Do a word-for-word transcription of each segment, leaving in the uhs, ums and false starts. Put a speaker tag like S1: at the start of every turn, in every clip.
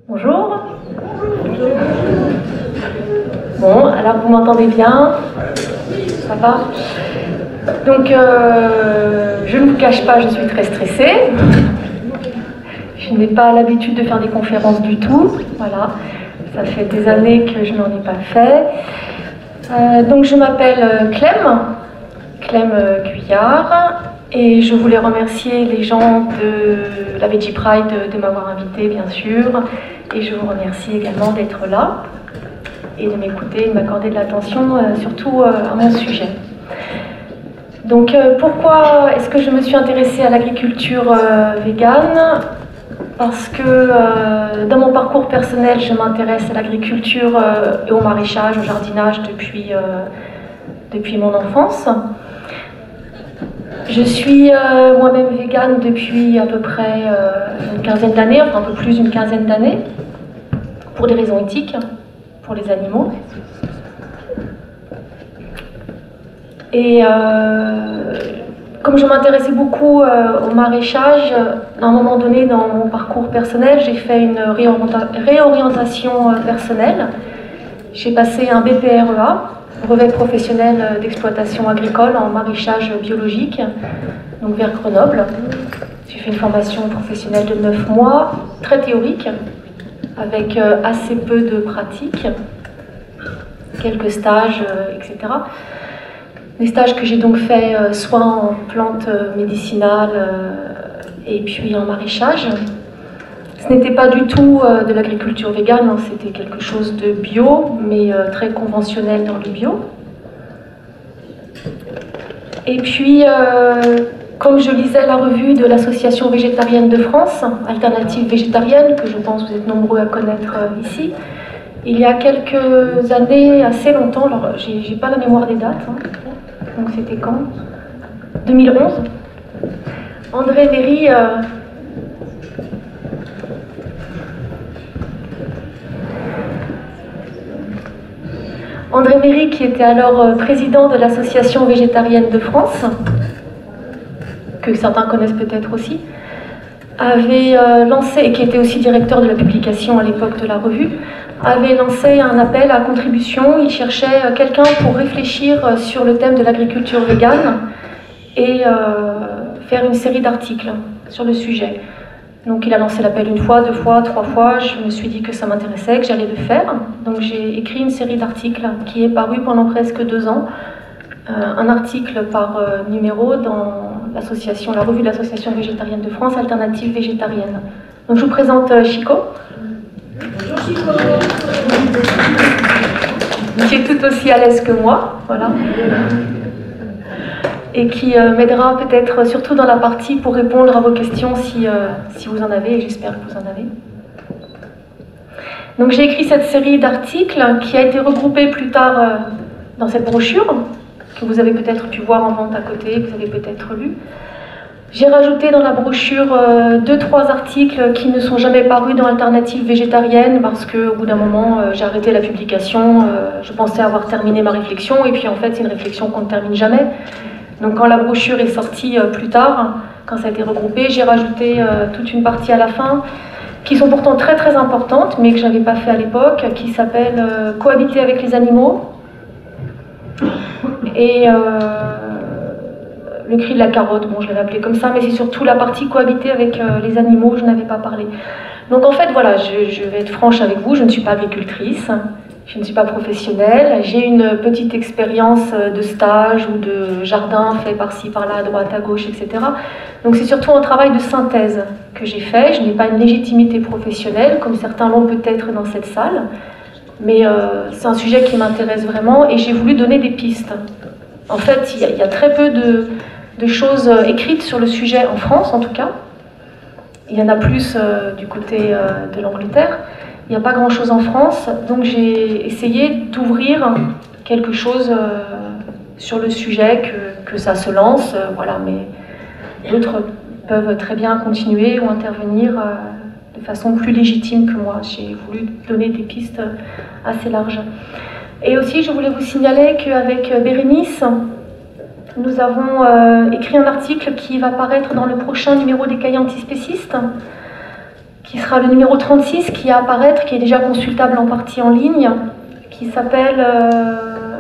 S1: Bonjour. Bon, alors vous m'entendez bien? Ça va? Donc, euh, je ne vous cache pas, je suis très stressée. Je n'ai pas l'habitude de faire des conférences du tout. Voilà, ça fait des années que je n'en ai pas fait. Euh, donc, je m'appelle Clem, Clem Guyard, et je voulais remercier les gens de la Veggie Pride de, de m'avoir invité, bien sûr. Et je vous remercie également d'être là et de m'écouter, de m'accorder de l'attention, euh, surtout euh, à mon sujet. Donc euh, pourquoi est-ce que je me suis intéressée à l'agriculture euh, végane? Parce que euh, dans mon parcours personnel, je m'intéresse à l'agriculture euh, et au maraîchage, au jardinage depuis, euh, depuis mon enfance. Je suis euh, moi-même végane depuis à peu près euh, une quinzaine d'années, enfin un peu plus d'une quinzaine d'années, pour des raisons éthiques, pour les animaux. Et euh, comme je m'intéressais beaucoup euh, au maraîchage, à un moment donné dans mon parcours personnel, j'ai fait une réorienta réorientation euh, personnelle. J'ai passé un B P R E A, brevet professionnel d'exploitation agricole en maraîchage biologique, donc vers Grenoble. J'ai fait une formation professionnelle de neuf mois, très théorique, avec euh, assez peu de pratique, quelques stages, euh, et cetera. Des stages que j'ai donc fait euh, soit en plantes euh, médicinales euh, et puis en maraîchage. Ce n'était pas du tout euh, de l'agriculture végane, hein, c'était quelque chose de bio, mais euh, très conventionnel dans le bio. Et puis, euh, comme je lisais la revue de l'Association végétarienne de France, Alternative végétarienne, que je pense que vous êtes nombreux à connaître euh, ici, il y a quelques années, assez longtemps, alors j'ai pas la mémoire des dates, hein, donc c'était quand? deux mille onze. André Méry euh, André Méry, qui était alors euh, président de l'Association végétarienne de France, que certains connaissent peut-être aussi, avait euh, lancé, et qui était aussi directeur de la publication à l'époque de la revue, avait lancé un appel à contribution. Il cherchait euh, quelqu'un pour réfléchir euh, sur le thème de l'agriculture végane et euh, faire une série d'articles sur le sujet. Donc il a lancé l'appel une fois, deux fois, trois fois. Je me suis dit que ça m'intéressait, que j'allais le faire. Donc j'ai écrit une série d'articles qui est parue pendant presque deux ans. Euh, un article par euh, numéro dans l'association, la revue de l'Association végétarienne de France, Alternative végétarienne. Donc je vous présente euh, Chico.
S2: Bonjour Chico.
S1: Qui est tout aussi à l'aise que moi, voilà. Et qui euh, m'aidera peut-être surtout dans la partie pour répondre à vos questions si, euh, si vous en avez, et j'espère que vous en avez. Donc j'ai écrit cette série d'articles qui a été regroupée plus tard euh, dans cette brochure, que vous avez peut-être pu voir en vente à côté, que vous avez peut-être lu. J'ai rajouté dans la brochure euh, deux, trois articles qui ne sont jamais parus dans Alternative végétarienne parce qu'au bout d'un moment, euh, j'ai arrêté la publication. Euh, je pensais avoir terminé ma réflexion et puis en fait, c'est une réflexion qu'on ne termine jamais. Donc quand la brochure est sortie euh, plus tard, quand ça a été regroupé, j'ai rajouté euh, toute une partie à la fin qui sont pourtant très très importantes, mais que je n'avais pas fait à l'époque, qui s'appelle euh, « Cohabiter avec les animaux ». Et euh, le cri de la carotte, bon je l'avais appelé comme ça, mais c'est surtout la partie cohabiter avec euh, les animaux, je n'avais pas parlé. Donc en fait voilà, je, je vais être franche avec vous, je ne suis pas agricultrice, je ne suis pas professionnelle, j'ai une petite expérience de stage ou de jardin fait par-ci, par-là, à droite, à gauche, et cetera. Donc c'est surtout un travail de synthèse que j'ai fait, je n'ai pas une légitimité professionnelle, comme certains l'ont peut-être dans cette salle. Mais euh, c'est un sujet qui m'intéresse vraiment et j'ai voulu donner des pistes. En fait, il y, y a très peu de, de choses écrites sur le sujet en France, en tout cas. Il y en a plus euh, du côté euh, de l'Angleterre. Il n'y a pas grand-chose en France. Donc j'ai essayé d'ouvrir quelque chose euh, sur le sujet, que, que ça se lance. Euh, voilà, mais d'autres peuvent très bien continuer ou intervenir euh, de façon plus légitime que moi. J'ai voulu donner des pistes assez larges. Et aussi, je voulais vous signaler qu'avec Bérénice, nous avons euh, écrit un article qui va paraître dans le prochain numéro des Cahiers antispécistes, qui sera le numéro trente-six, qui est à apparaître, qui est déjà consultable en partie en ligne, qui s'appelle euh,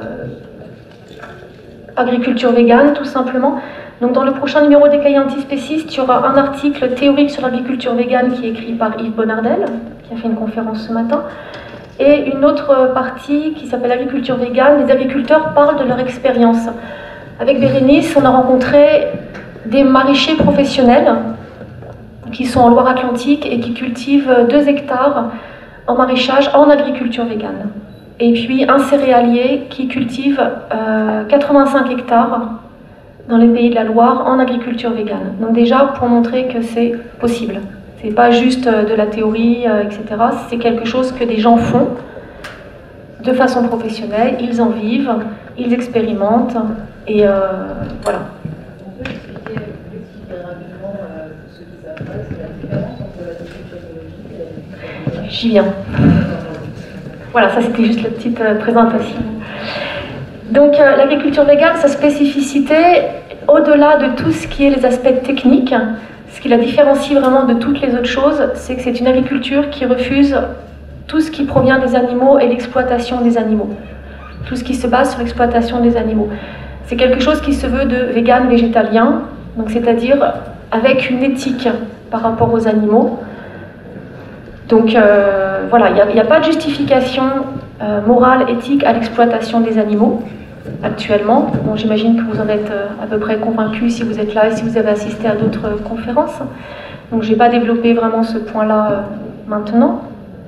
S1: Agriculture végane, tout simplement. Donc dans le prochain numéro des cahiers antispécistes, il y aura un article théorique sur l'agriculture végane qui est écrit par Yves Bonardel, qui a fait une conférence ce matin, et une autre partie qui s'appelle Agriculture végane. Les agriculteurs parlent de leur expérience. Avec Bérénice, on a rencontré des maraîchers professionnels qui sont en Loire-Atlantique et qui cultivent deux hectares en maraîchage en agriculture végane. Et puis un céréalier qui cultive euh, quatre-vingt-cinq hectares dans les pays de la Loire en agriculture végane. Donc déjà pour montrer que c'est possible. C'est pas juste de la théorie, euh, et cetera. C'est quelque chose que des gens font de façon professionnelle, ils en vivent, ils expérimentent, et euh, voilà.
S2: On peut expliquer, expliquer rapidement euh, pour ceux qui savent pas, c'est la différence entre l'agriculture biologique et l'agriculture végane.
S1: J'y viens. Voilà, ça c'était juste la petite euh, présentation. Donc euh, l'agriculture végane, sa spécificité, au-delà de tout ce qui est les aspects techniques, ce qui la différencie vraiment de toutes les autres choses, c'est que c'est une agriculture qui refuse tout ce qui provient des animaux et l'exploitation des animaux. Tout ce qui se base sur l'exploitation des animaux. C'est quelque chose qui se veut de vegan végétalien, donc c'est-à-dire avec une éthique par rapport aux animaux. Donc euh, voilà, il n'y a, a pas de justification euh, morale, éthique à l'exploitation des animaux actuellement. Bon, j'imagine que vous en êtes euh, à peu près convaincus si vous êtes là et si vous avez assisté à d'autres euh, conférences. Donc je n'ai pas développé vraiment ce point-là euh, maintenant.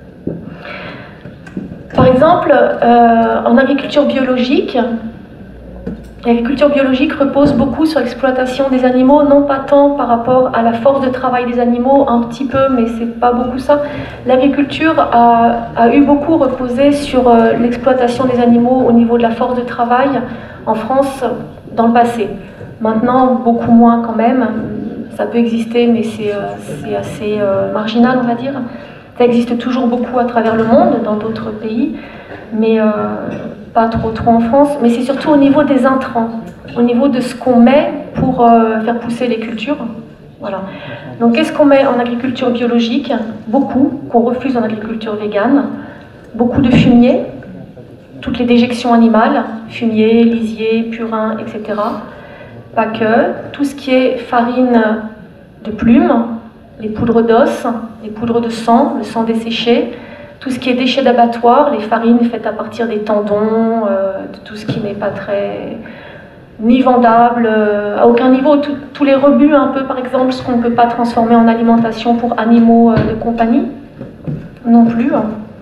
S1: Par exemple, euh, en agriculture biologique, l'agriculture biologique repose beaucoup sur l'exploitation des animaux, non pas tant par rapport à la force de travail des animaux, un petit peu, mais c'est pas beaucoup ça. L'agriculture a, a eu beaucoup reposé sur euh, l'exploitation des animaux au niveau de la force de travail en France dans le passé. Maintenant, beaucoup moins quand même. Ça peut exister, mais c'est euh, c'est assez euh, marginal, on va dire. Ça existe toujours beaucoup à travers le monde, dans d'autres pays, mais euh, pas trop trop en France. Mais c'est surtout au niveau des intrants, au niveau de ce qu'on met pour euh, faire pousser les cultures. Voilà. Donc qu'est-ce qu'on met en agriculture biologique? Beaucoup, qu'on refuse en agriculture végane. Beaucoup de fumier, toutes les déjections animales, fumier, lisier, purin, et cetera. Pas que. Tout ce qui est farine de plumes, les poudres d'os, les poudres de sang, le sang desséché, tout ce qui est déchets d'abattoir, les farines faites à partir des tendons, euh, de tout ce qui n'est pas très ni vendable, euh, à aucun niveau, tout, tous les rebuts un peu par exemple, ce qu'on ne peut pas transformer en alimentation pour animaux euh, de compagnie, non plus.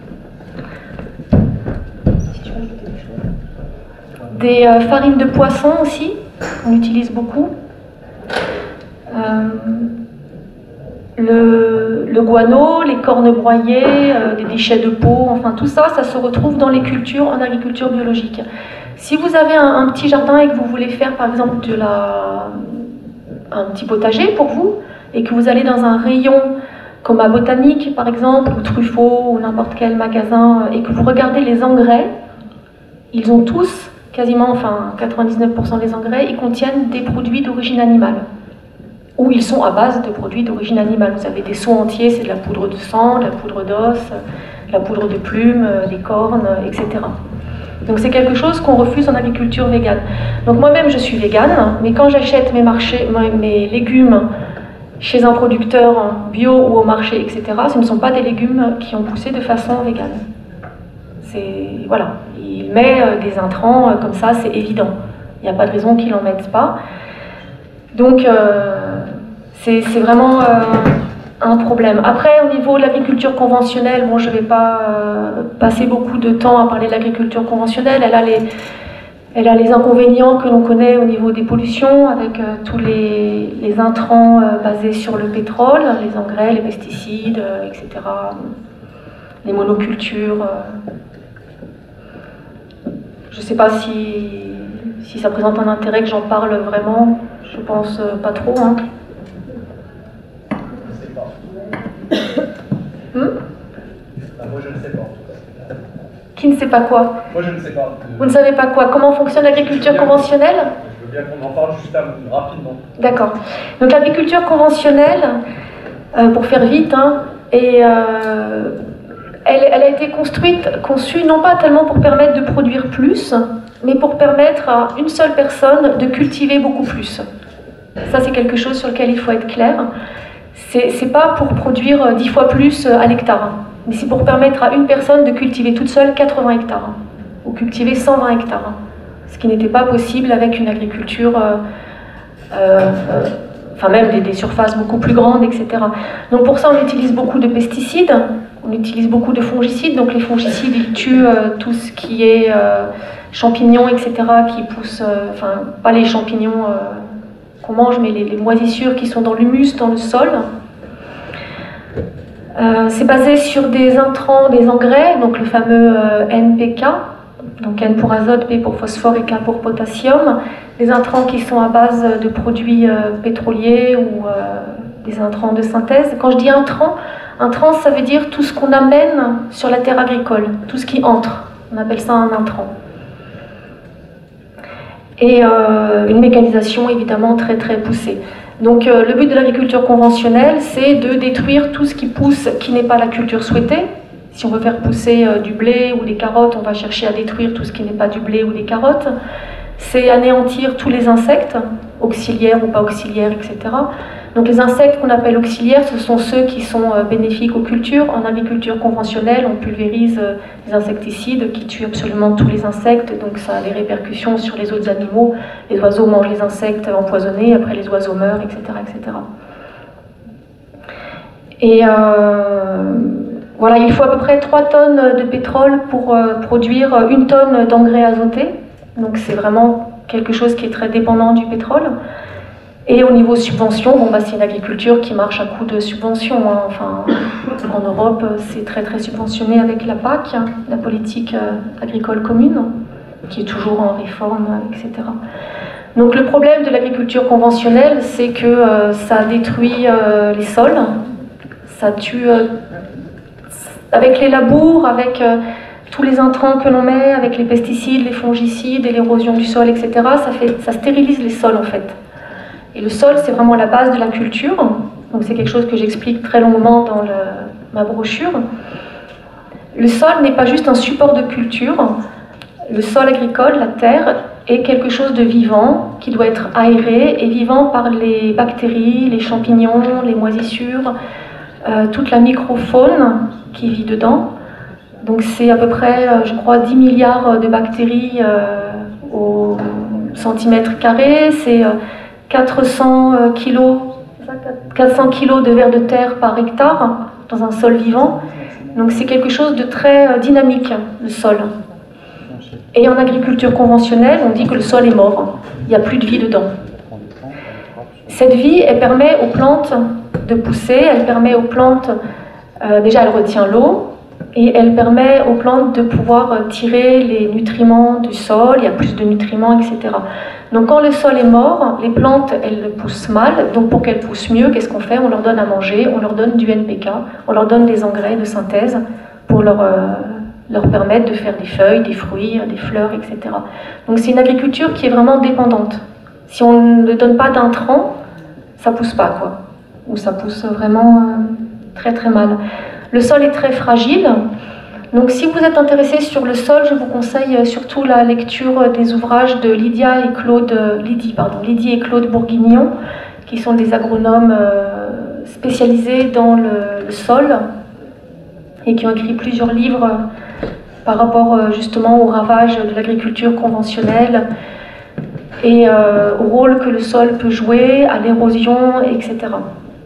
S1: Des euh, farines de poisson aussi, on utilise beaucoup. Euh, Le, le guano, les cornes broyées, euh, les déchets de peau, enfin tout ça, ça se retrouve dans les cultures en agriculture biologique. Si vous avez un, un petit jardin et que vous voulez faire par exemple de la, un petit potager pour vous, et que vous allez dans un rayon comme à Botanique par exemple, ou Truffaut, ou n'importe quel magasin, et que vous regardez les engrais, ils ont tous, quasiment, enfin quatre-vingt-dix-neuf pour cent des engrais, ils contiennent des produits d'origine animale. Ou ils sont à base de produits d'origine animale. Vous avez des seaux entiers, c'est de la poudre de sang, de la poudre d'os, de la poudre de plumes, des cornes, et cetera. Donc c'est quelque chose qu'on refuse en agriculture végane. Donc moi-même je suis végane, mais quand j'achète mes, marchés, mes légumes chez un producteur bio ou au marché, et cetera, ce ne sont pas des légumes qui ont poussé de façon végane. C'est, voilà, il met des intrants comme ça, c'est évident. Il n'y a pas de raison qu'il n'en mette pas. Donc, euh, c'est vraiment euh, un problème. Après, au niveau de l'agriculture conventionnelle, bon, je ne vais pas euh, passer beaucoup de temps à parler de l'agriculture conventionnelle. Elle a les, elle a les inconvénients que l'on connaît au niveau des pollutions, avec euh, tous les, les intrants euh, basés sur le pétrole, les engrais, les pesticides, euh, et cetera. Les monocultures. Euh. Je ne sais pas si, si ça présente un intérêt que j'en parle vraiment. Je pense euh, pas trop. Hein.
S3: Je ne sais pas.
S1: Hmm
S3: bah, moi je ne sais pas en tout cas.
S1: Qui ne sait pas quoi?
S3: Moi je ne sais pas.
S1: Vous ne savez pas quoi? Comment fonctionne l'agriculture conventionnelle?
S3: Je veux bien qu'on en parle juste rapidement.
S1: D'accord. Donc l'agriculture conventionnelle, euh, pour faire vite, hein, Et euh, elle, elle a été construite, conçue non pas tellement pour permettre de produire plus, mais pour permettre à une seule personne de cultiver beaucoup plus. Ça, c'est quelque chose sur lequel il faut être clair. C'est, c'est pas pour produire dix fois plus à l'hectare, mais c'est pour permettre à une personne de cultiver toute seule quatre-vingts hectares, ou cultiver cent vingt hectares, ce qui n'était pas possible avec une agriculture, euh, euh, enfin même des, des surfaces beaucoup plus grandes, et cetera. Donc pour ça, on utilise beaucoup de pesticides, on utilise beaucoup de fongicides, donc les fongicides, ils tuent euh, tout ce qui est euh, champignons, et cetera, qui poussent, euh, enfin pas les champignons euh, qu'on mange, mais les, les moisissures qui sont dans l'humus, dans le sol. Euh, c'est basé sur des intrants, des engrais, donc le fameux euh, N P K, donc N pour azote, P pour phosphore et K pour potassium, des intrants qui sont à base de produits euh, pétroliers ou euh, des intrants de synthèse. Quand je dis intrants, intrants, ça veut dire tout ce qu'on amène sur la terre agricole, tout ce qui entre, on appelle ça un intrant. Et euh, une mécanisation évidemment très très poussée. Donc euh, le but de l'agriculture conventionnelle, c'est de détruire tout ce qui pousse, qui n'est pas la culture souhaitée. Si on veut faire pousser euh, du blé ou des carottes, on va chercher à détruire tout ce qui n'est pas du blé ou des carottes. C'est anéantir tous les insectes, auxiliaires ou pas auxiliaires, et cetera. Donc les insectes qu'on appelle auxiliaires, ce sont ceux qui sont euh, bénéfiques aux cultures. En agriculture conventionnelle, on pulvérise euh, des insecticides qui tuent absolument tous les insectes, donc ça a des répercussions sur les autres animaux. Les oiseaux mangent les insectes empoisonnés, après les oiseaux meurent, et cetera et cetera. Et euh, voilà, il faut à peu près trois tonnes de pétrole pour euh, produire une tonne d'engrais azotés. Donc c'est vraiment quelque chose qui est très dépendant du pétrole. Et au niveau subvention, bon, bah, c'est une agriculture qui marche à coup de subventions. Hein. Enfin, en Europe, c'est très très subventionné avec la P A C, hein, la politique euh, agricole commune, qui est toujours en réforme, et cetera. Donc le problème de l'agriculture conventionnelle, c'est que euh, ça détruit euh, les sols, ça tue euh, avec les labours, avec euh, tous les intrants que l'on met, avec les pesticides, les fongicides et l'érosion du sol, et cetera. Ça fait, ça stérilise les sols en fait. Et le sol, c'est vraiment la base de la culture. Donc c'est quelque chose que j'explique très longuement dans le, ma brochure. Le sol n'est pas juste un support de culture. Le sol agricole, la terre, est quelque chose de vivant, qui doit être aéré et vivant par les bactéries, les champignons, les moisissures, euh, toute la microfaune qui vit dedans. Donc c'est à peu près, je crois, dix milliards de bactéries euh, au centimètre carré. C'est euh, quatre cents kilos, quatre cents kilos de vers de terre par hectare dans un sol vivant. Donc c'est quelque chose de très dynamique, le sol. Et en agriculture conventionnelle, on dit que le sol est mort. Il n'y a plus de vie dedans. Cette vie, elle permet aux plantes de pousser, elle permet aux plantes, euh, déjà elle retient l'eau, et elle permet aux plantes de pouvoir tirer les nutriments du sol, il y a plus de nutriments, et cetera. Donc quand le sol est mort, les plantes, elles poussent mal, donc pour qu'elles poussent mieux, qu'est-ce qu'on fait? On leur donne à manger, on leur donne du N P K, on leur donne des engrais de synthèse pour leur, euh, leur permettre de faire des feuilles, des fruits, des fleurs, et cetera. Donc c'est une agriculture qui est vraiment dépendante. Si on ne donne pas d'intrants, ça pousse pas, quoi. Ou ça pousse vraiment euh, très très mal. Le sol est très fragile. Donc si vous êtes intéressé sur le sol, je vous conseille surtout la lecture des ouvrages de Lydia et Claude, Lydie, pardon, Lydie et Claude Bourguignon, qui sont des agronomes spécialisés dans le, le sol et qui ont écrit plusieurs livres par rapport justement au ravage de l'agriculture conventionnelle et euh, au rôle que le sol peut jouer, à l'érosion, et cetera.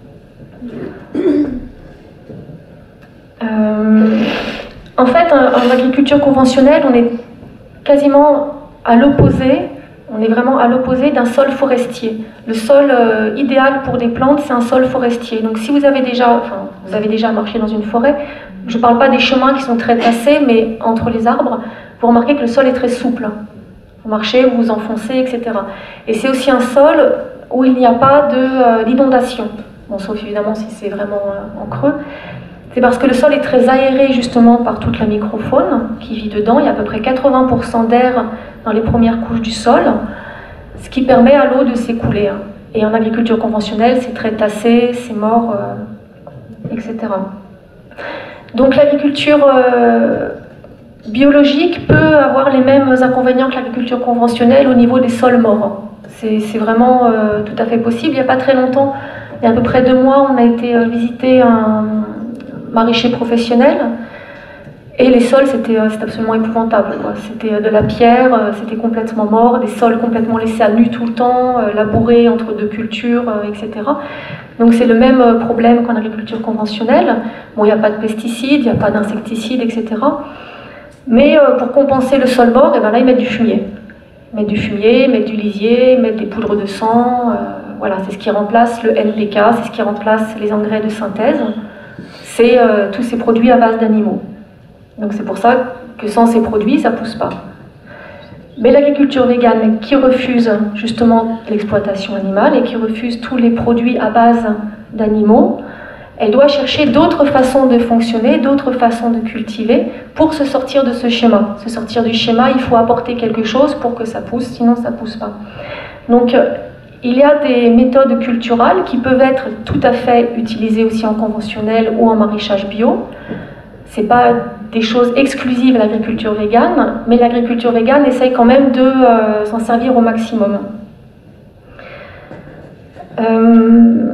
S1: Euh, En fait, en agriculture conventionnelle, on est quasiment à l'opposé, on est vraiment à l'opposé d'un sol forestier. Le sol euh, idéal pour des plantes, c'est un sol forestier. Donc si vous avez déjà, enfin, vous avez déjà marché dans une forêt, je ne parle pas des chemins qui sont très tracés, mais entre les arbres, vous remarquez que le sol est très souple. Vous marchez, vous vous enfoncez, et cetera. Et c'est aussi un sol où il n'y a pas d'inondation. Euh, bon, sauf évidemment si c'est vraiment euh, en creux. C'est parce que le sol est très aéré justement par toute la microfaune qui vit dedans. Il y a à peu près quatre-vingts pour cent d'air dans les premières couches du sol, ce qui permet à l'eau de s'écouler. Et en agriculture conventionnelle, c'est très tassé, c'est mort, euh, et cetera. Donc l'agriculture euh, biologique peut avoir les mêmes inconvénients que l'agriculture conventionnelle au niveau des sols morts. C'est vraiment euh, tout à fait possible. Il n'y a pas très longtemps, il y a à peu près deux mois, on a été euh, visiter un maraîcher professionnel. Et les sols, c'était euh, absolument épouvantable. C'était euh, de la pierre, euh, c'était complètement mort, des sols complètement laissés à nu tout le temps, euh, labourés entre deux cultures, euh, et cetera. Donc c'est le même euh, problème qu'en agriculture conventionnelle. Bon, il n'y a pas de pesticides, il n'y a pas d'insecticides, et cetera. Mais euh, pour compenser le sol mort, et ben là, ils mettent du fumier. Ils mettent du fumier, ils mettent du lisier, ils mettent des poudres de sang. Euh, voilà, c'est ce qui remplace le N P K, c'est ce qui remplace les engrais de synthèse. C'est euh, tous ces produits à base d'animaux. Donc c'est pour ça que sans ces produits, ça ne pousse pas. Mais l'agriculture végane qui refuse justement l'exploitation animale et qui refuse tous les produits à base d'animaux, elle doit chercher d'autres façons de fonctionner, d'autres façons de cultiver pour se sortir de ce schéma. Se sortir du schéma, il faut apporter quelque chose pour que ça pousse, sinon ça ne pousse pas. Donc il y a des méthodes culturales qui peuvent être tout à fait utilisées aussi en conventionnel ou en maraîchage bio. Ce n'est pas des choses exclusives à l'agriculture végane, mais l'agriculture végane essaye quand même de euh, s'en servir au maximum. Euh,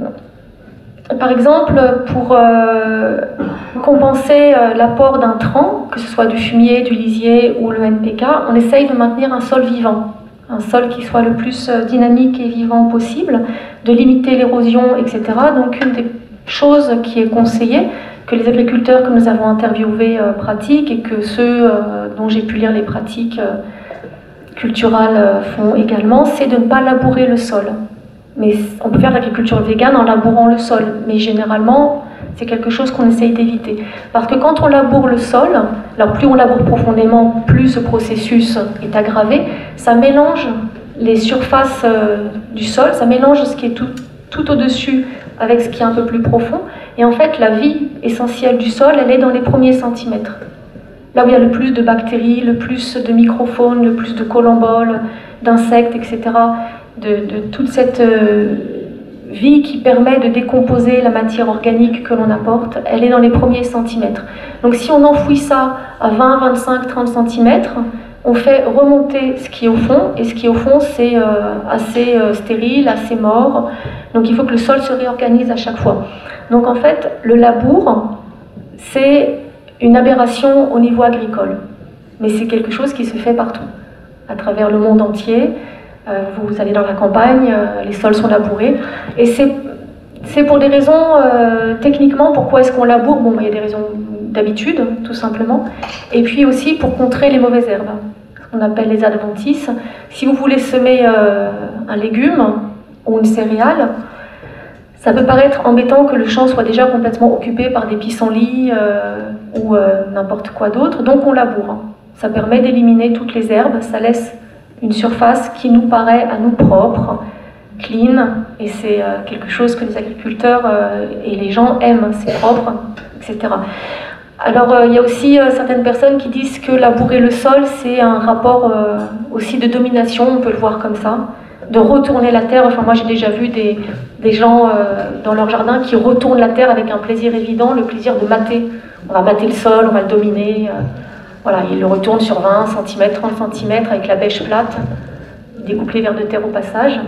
S1: par exemple, pour euh, compenser euh, l'apport d'intrants, que ce soit du fumier, du lisier ou le N P K, on essaye de maintenir un sol vivant, un sol qui soit le plus dynamique et vivant possible, de limiter l'érosion, et cetera. Donc une des choses qui est conseillée, que les agriculteurs que nous avons interviewés euh, pratiquent et que ceux euh, dont j'ai pu lire les pratiques euh, culturales euh, font également, c'est de ne pas labourer le sol. Mais on peut faire de l'agriculture végane en labourant le sol, mais généralement, c'est quelque chose qu'on essaye d'éviter. Parce que quand on laboure le sol, alors plus on laboure profondément, plus ce processus est aggravé, ça mélange les surfaces euh, du sol, ça mélange ce qui est tout, tout au-dessus avec ce qui est un peu plus profond. Et en fait, la vie essentielle du sol, elle est dans les premiers centimètres. Là où il y a le plus de bactéries, le plus de microfaunes, le plus de collemboles, d'insectes, et cetera. De, de toute cette euh, vie qui permet de décomposer la matière organique que l'on apporte, elle est dans les premiers centimètres. Donc si on enfouit ça à vingt, vingt-cinq, trente centimètres, on fait remonter ce qui est au fond, et ce qui est au fond, c'est euh, assez euh, stérile, assez mort. Donc il faut que le sol se réorganise à chaque fois. Donc en fait, le labour, c'est une aberration au niveau agricole. Mais c'est quelque chose qui se fait partout, à travers le monde entier. Euh, vous allez dans la campagne, euh, les sols sont labourés. Et c'est pour des raisons, euh, techniquement, pourquoi est-ce qu'on laboure? Bon, il y a des raisons d'habitude, tout simplement. Et puis aussi pour contrer les mauvaises herbes, ce qu'on appelle les adventices. Si vous voulez semer euh, un légume ou une céréale, ça peut paraître embêtant que le champ soit déjà complètement occupé par des pissenlits euh, ou euh, n'importe quoi d'autre, donc on laboure. Ça permet d'éliminer toutes les herbes, ça laisse une surface qui nous paraît à nous propre, clean, et c'est euh, quelque chose que les agriculteurs euh, et les gens aiment, c'est propre, et cetera. Alors euh, il y a aussi euh, certaines personnes qui disent que labourer le sol, c'est un rapport euh, aussi de domination, on peut le voir comme ça, de retourner la terre. Enfin moi j'ai déjà vu des, des gens euh, dans leur jardin qui retournent la terre avec un plaisir évident, le plaisir de mater. On va mater le sol, on va le dominer. Euh, voilà, ils le retournent sur vingt centimètres, trente centimètres avec la bêche plate, ils découpent les vers de terre au passage.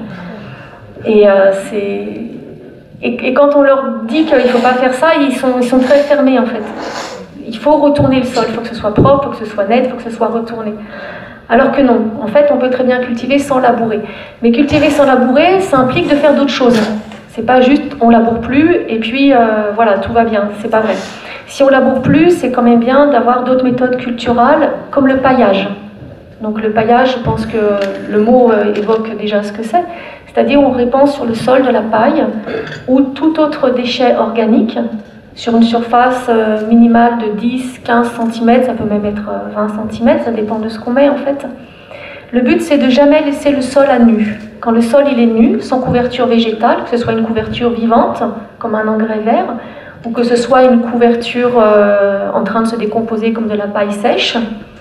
S1: Et, euh, c'est... et, et quand on leur dit qu'il ne faut pas faire ça, ils sont, ils sont très fermés en fait. Il faut retourner le sol, il faut que ce soit propre, il faut que ce soit net, il faut que ce soit retourné. Alors que non, en fait, on peut très bien cultiver sans labourer. Mais cultiver sans labourer, ça implique de faire d'autres choses. C'est pas juste on laboure plus et puis euh, voilà, tout va bien, c'est pas vrai. Si on laboure plus, c'est quand même bien d'avoir d'autres méthodes culturales, comme le paillage. Donc le paillage, je pense que le mot euh, évoque déjà ce que c'est. C'est-à-dire on répand sur le sol de la paille ou tout autre déchet organique sur une surface euh, minimale de dix à quinze centimètres, ça peut même être euh, vingt centimètres, ça dépend de ce qu'on met en fait. Le but, c'est de jamais laisser le sol à nu. Quand le sol il est nu, sans couverture végétale, que ce soit une couverture vivante, comme un engrais vert, ou que ce soit une couverture euh, en train de se décomposer comme de la paille sèche,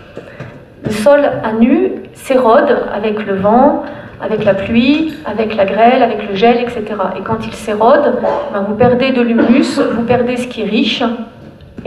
S1: le sol à nu s'érode avec le vent, avec la pluie, avec la grêle, avec le gel, et cetera. Et quand il s'érode, ben vous perdez de l'humus, vous perdez ce qui est riche,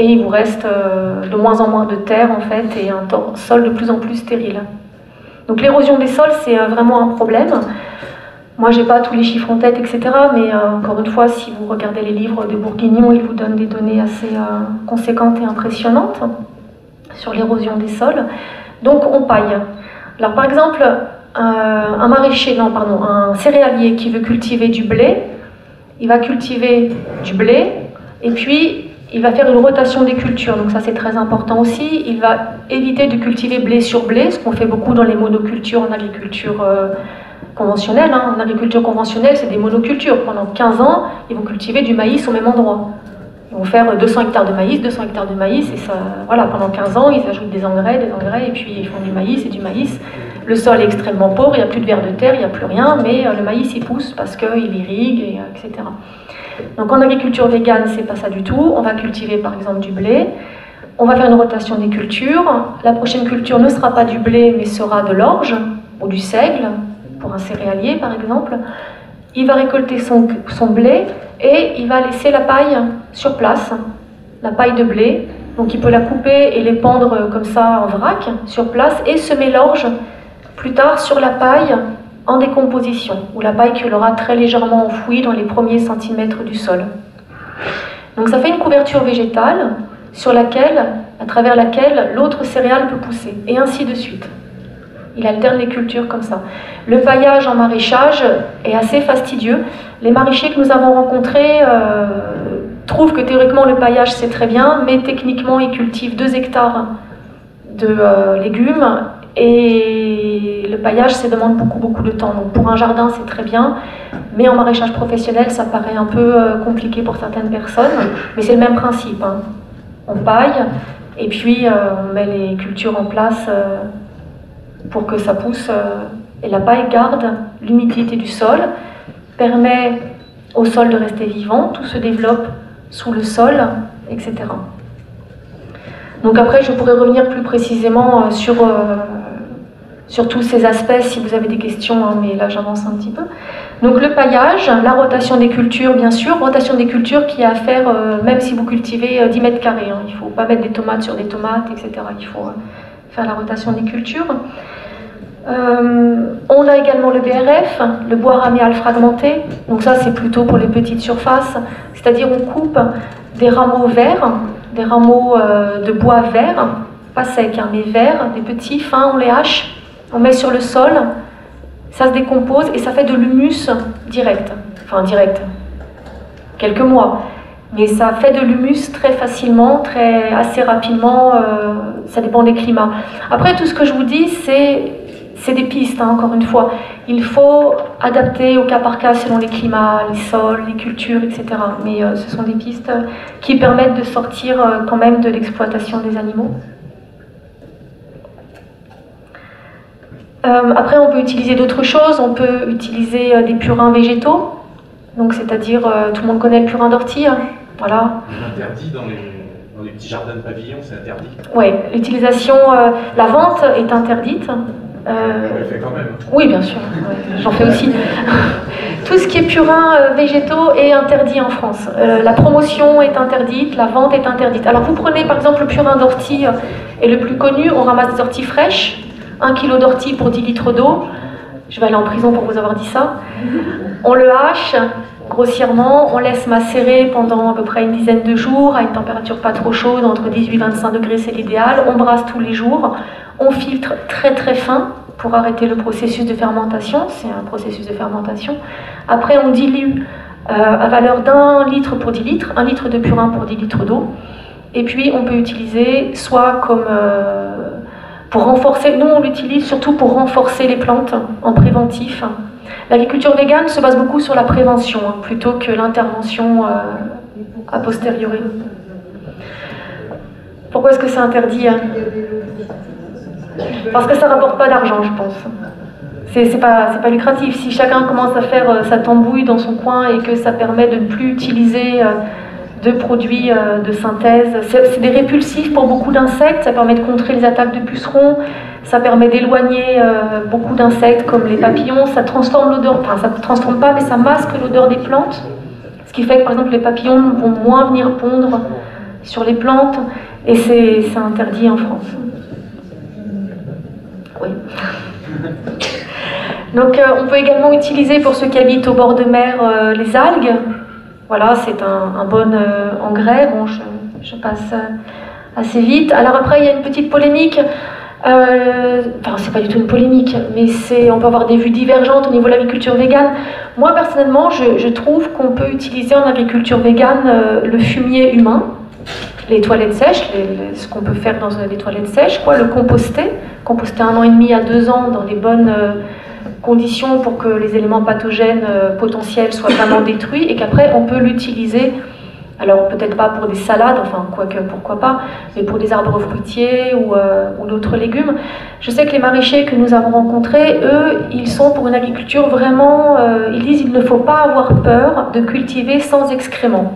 S1: et il vous reste euh, de moins en moins de terre en fait et un to- sol de plus en plus stérile. Donc l'érosion des sols, c'est euh, vraiment un problème. Moi, j'ai pas tous les chiffres en tête, et cetera. Mais euh, encore une fois, si vous regardez les livres de Bourguignon, ils vous donnent des données assez euh, conséquentes et impressionnantes sur l'érosion des sols. Donc on paille. Alors par exemple, euh, un maraîcher, non pardon, un céréalier qui veut cultiver du blé, il va cultiver du blé et puis il va faire une rotation des cultures. Donc ça c'est très important aussi. Il va éviter de cultiver blé sur blé, ce qu'on fait beaucoup dans les monocultures en agriculture euh, conventionnelle. Hein. En agriculture conventionnelle, c'est des monocultures. Pendant quinze ans, ils vont cultiver du maïs au même endroit. Ils vont faire deux cents hectares de maïs, deux cents hectares de maïs, et ça, voilà, pendant quinze ans, ils ajoutent des engrais, des engrais, et puis ils font du maïs et du maïs. Le sol est extrêmement pauvre, il n'y a plus de vers de terre, il n'y a plus rien, mais euh, le maïs, il pousse parce qu'il irrigue, et, euh, et cetera. Donc en agriculture végane, c'est pas ça du tout. On va cultiver par exemple du blé, on va faire une rotation des cultures. La prochaine culture ne sera pas du blé, mais sera de l'orge ou du seigle, pour un céréalier par exemple. Il va récolter son, son blé et il va laisser la paille sur place, la paille de blé. Donc il peut la couper et l'épandre comme ça en vrac sur place et semer l'orge plus tard sur la paille en décomposition, ou la paille qu'il aura très légèrement enfouie dans les premiers centimètres du sol. Donc ça fait une couverture végétale sur laquelle, à travers laquelle l'autre céréale peut pousser, et ainsi de suite. Il alterne les cultures comme ça. Le paillage en maraîchage est assez fastidieux. Les maraîchers que nous avons rencontrés euh, trouvent que théoriquement le paillage c'est très bien, mais techniquement ils cultivent deux hectares de euh, légumes et le paillage ça demande beaucoup beaucoup de temps. Donc pour un jardin c'est très bien, mais en maraîchage professionnel ça paraît un peu euh, compliqué pour certaines personnes, mais c'est le même principe. Hein. On paille et puis euh, on met les cultures en place euh, pour que ça pousse, euh, et la paille garde l'humidité du sol, permet au sol de rester vivant, tout se développe sous le sol, et cetera. Donc après, je pourrais revenir plus précisément euh, sur, euh, sur tous ces aspects si vous avez des questions, hein, mais là j'avance un petit peu. Donc le paillage, la rotation des cultures, bien sûr, rotation des cultures qui a à faire euh, même si vous cultivez euh, dix mètres carrés. Hein, il ne faut pas mettre des tomates sur des tomates, et cetera. Il faut euh, faire la rotation des cultures. Euh, on a également le B R F, le bois raméal fragmenté. Donc ça c'est plutôt pour les petites surfaces, c'est-à-dire on coupe des rameaux verts, des rameaux euh, de bois vert, pas secs hein, mais verts, des petits fins, on les hache, on met sur le sol, ça se décompose et ça fait de l'humus direct, enfin direct, quelques mois. Mais ça fait de l'humus très facilement, très, assez rapidement, euh, ça dépend des climats. Après tout ce que je vous dis c'est C'est des pistes, hein, encore une fois. Il faut adapter au cas par cas selon les climats, les sols, les cultures, et cetera. Mais euh, ce sont des pistes qui permettent de sortir euh, quand même de l'exploitation des animaux. Euh, après, on peut utiliser d'autres choses. On peut utiliser euh, des purins végétaux. Donc, c'est-à-dire, euh, tout le monde connaît le purin d'ortie. Hein, voilà.
S4: Interdit dans les, dans les petits jardins de pavillon, c'est interdit.
S1: Oui, l'utilisation, euh, la vente est interdite. Euh,
S4: Je le fais quand même.
S1: Oui, bien sûr, ouais, j'en fais aussi. Tout ce qui est purin euh, végétaux est interdit en France. Euh, la promotion est interdite, la vente est interdite. Alors vous prenez par exemple le purin d'ortie euh, est le plus connu, on ramasse des orties fraîches, un kilo d'ortie pour dix litres d'eau. Je vais aller en prison pour vous avoir dit ça. On le hache grossièrement, on laisse macérer pendant à peu près une dizaine de jours à une température pas trop chaude, entre dix-huit et vingt-cinq degrés c'est l'idéal. On brasse tous les jours. On filtre très très fin pour arrêter le processus de fermentation, c'est un processus de fermentation. Après on dilue euh, à valeur d'un litre pour dix litres, un litre de purin pour dix litres d'eau. Et puis on peut utiliser soit comme euh, pour renforcer, nous on l'utilise surtout pour renforcer les plantes en préventif. L'agriculture végane se base beaucoup sur la prévention hein, plutôt que l'intervention euh, a posteriori. Pourquoi est-ce que c'est interdit hein? Parce que ça ne rapporte pas d'argent, je pense. C'est, c'est pas, c'est pas lucratif. Si chacun commence à faire euh, sa tambouille dans son coin et que ça permet de ne plus utiliser euh, de produits euh, de synthèse, c'est, c'est des répulsifs pour beaucoup d'insectes, ça permet de contrer les attaques de pucerons, ça permet d'éloigner euh, beaucoup d'insectes comme les papillons, ça transforme l'odeur, enfin ça ne transforme pas, mais ça masque l'odeur des plantes, ce qui fait que par exemple les papillons vont moins venir pondre sur les plantes, et c'est interdit en France. Oui. Donc euh, on peut également utiliser, pour ceux qui habitent au bord de mer, euh, les algues. Voilà, c'est un, un bon euh, engrais. Bon, je, je passe euh, assez vite. Alors après, il y a une petite polémique. Euh, enfin, c'est pas du tout une polémique, mais c'est, on peut avoir des vues divergentes au niveau de l'agriculture végane. Moi, personnellement, je, je trouve qu'on peut utiliser en agriculture végane euh, le fumier humain, les toilettes sèches, les, les, ce qu'on peut faire dans les toilettes sèches, quoi, le composter, composter un an et demi à deux ans dans des bonnes euh, conditions pour que les éléments pathogènes euh, potentiels soient vraiment détruits, et qu'après on peut l'utiliser, alors peut-être pas pour des salades, enfin quoique pourquoi pas, mais pour des arbres fruitiers ou, euh, ou d'autres légumes. Je sais que les maraîchers que nous avons rencontrés, eux, ils sont pour une agriculture vraiment, euh, ils disent qu'il ne faut pas avoir peur de cultiver sans excréments.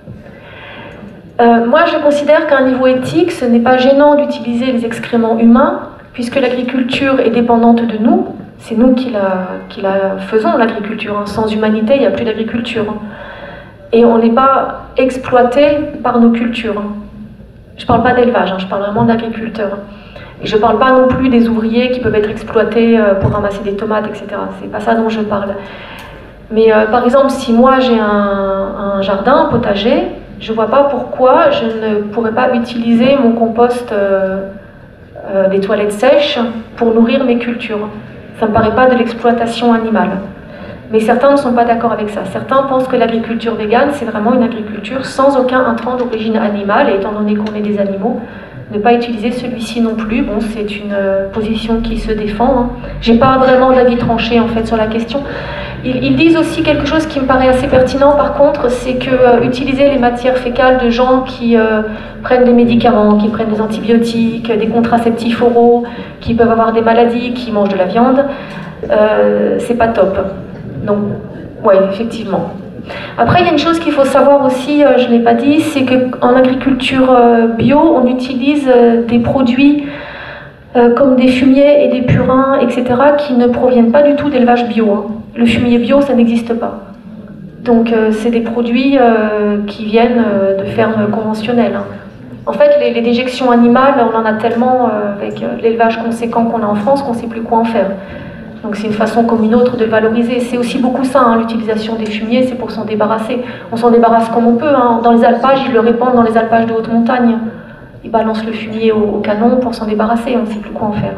S1: Euh, moi, je considère qu'à un niveau éthique, ce n'est pas gênant d'utiliser les excréments humains, puisque l'agriculture est dépendante de nous. C'est nous qui la, qui la faisons, l'agriculture. Hein. Sans humanité, il n'y a plus d'agriculture. Hein. Et on n'est pas exploité par nos cultures. Hein. Je ne parle pas d'élevage, hein, je parle vraiment d'agriculteurs. Et je ne parle pas non plus des ouvriers qui peuvent être exploités pour ramasser des tomates, et cetera. C'est pas ça dont je parle. Mais euh, par exemple, si moi j'ai un, un jardin, un potager, je ne vois pas pourquoi je ne pourrais pas utiliser mon compost euh, euh, des toilettes sèches pour nourrir mes cultures. Ça ne me paraît pas de l'exploitation animale. Mais certains ne sont pas d'accord avec ça. Certains pensent que l'agriculture végane, c'est vraiment une agriculture sans aucun intrant d'origine animale, et étant donné qu'on est des animaux, ne pas utiliser celui-ci non plus. Bon, c'est une euh, position qui se défend. Hein. Je n'ai pas vraiment d'avis tranché en fait sur la question. Ils, ils disent aussi quelque chose qui me paraît assez pertinent par contre, c'est que euh, utiliser les matières fécales de gens qui euh, prennent des médicaments, qui prennent des antibiotiques, des contraceptifs oraux, qui peuvent avoir des maladies, qui mangent de la viande, euh, c'est pas top. Donc, oui, effectivement. Après, il y a une chose qu'il faut savoir aussi, euh, je ne l'ai pas dit, c'est qu'en agriculture euh, bio, on utilise euh, des produits euh, comme des fumiers et des purins, et cetera, qui ne proviennent pas du tout d'élevage bio. Hein. Le fumier bio, ça n'existe pas. Donc, euh, c'est des produits euh, qui viennent euh, de fermes conventionnelles. Hein. En fait, les, les déjections animales, on en a tellement euh, avec euh, l'élevage conséquent qu'on a en France qu'on ne sait plus quoi en faire. Donc c'est une façon comme une autre de valoriser. C'est aussi beaucoup ça, hein, l'utilisation des fumiers, c'est pour s'en débarrasser. On s'en débarrasse comme on peut. Hein. Dans les alpages, ils le répandent dans les alpages de haute montagne. Ils balancent le fumier au, au canon pour s'en débarrasser, on ne sait plus quoi en faire.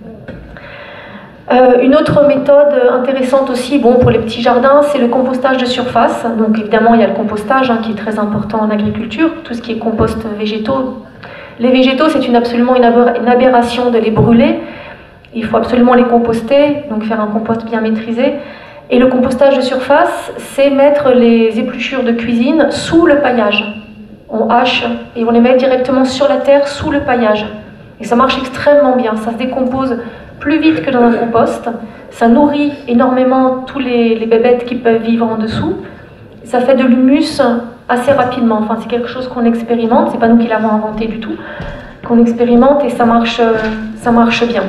S1: Euh, une autre méthode intéressante aussi, bon, pour les petits jardins, c'est le compostage de surface. Donc évidemment, il y a le compostage hein, qui est très important en agriculture, tout ce qui est compost végétaux. Les végétaux, c'est une, absolument une, aber une aberration de les brûler. Il faut absolument les composter, donc faire un compost bien maîtrisé. Et le compostage de surface, c'est mettre les épluchures de cuisine sous le paillage. On hache et on les met directement sur la terre, sous le paillage. Et ça marche extrêmement bien, ça se décompose plus vite que dans un compost. Ça nourrit énormément tous les, les bébêtes qui peuvent vivre en dessous. Ça fait de l'humus assez rapidement. Enfin, c'est quelque chose qu'on expérimente, c'est pas nous qui l'avons inventé du tout, qu'on expérimente et ça marche, ça marche bien.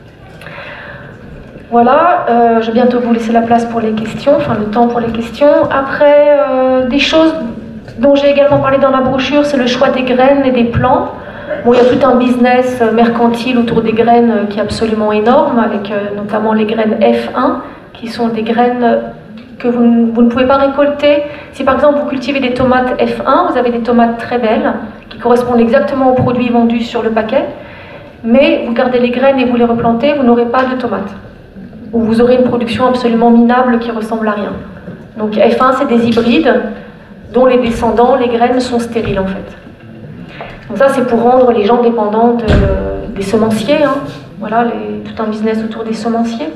S1: Voilà, euh, je vais bientôt vous laisser la place pour les questions, enfin le temps pour les questions. Après, euh, des choses dont j'ai également parlé dans la brochure, c'est le choix des graines et des plants. Bon, il y a tout un business mercantile autour des graines qui est absolument énorme, avec euh, notamment les graines F un, qui sont des graines que vous, vous ne pouvez pas récolter. Si par exemple vous cultivez des tomates F un, vous avez des tomates très belles, qui correspondent exactement aux produits vendus sur le paquet, mais vous gardez les graines et vous les replantez, vous n'aurez pas de tomates. Où vous aurez une production absolument minable qui ressemble à rien. Donc F un, c'est des hybrides dont les descendants, les graines, sont stériles en fait. Donc ça, c'est pour rendre les gens dépendants de, des semenciers. Hein. Voilà, les, tout un business autour des semenciers.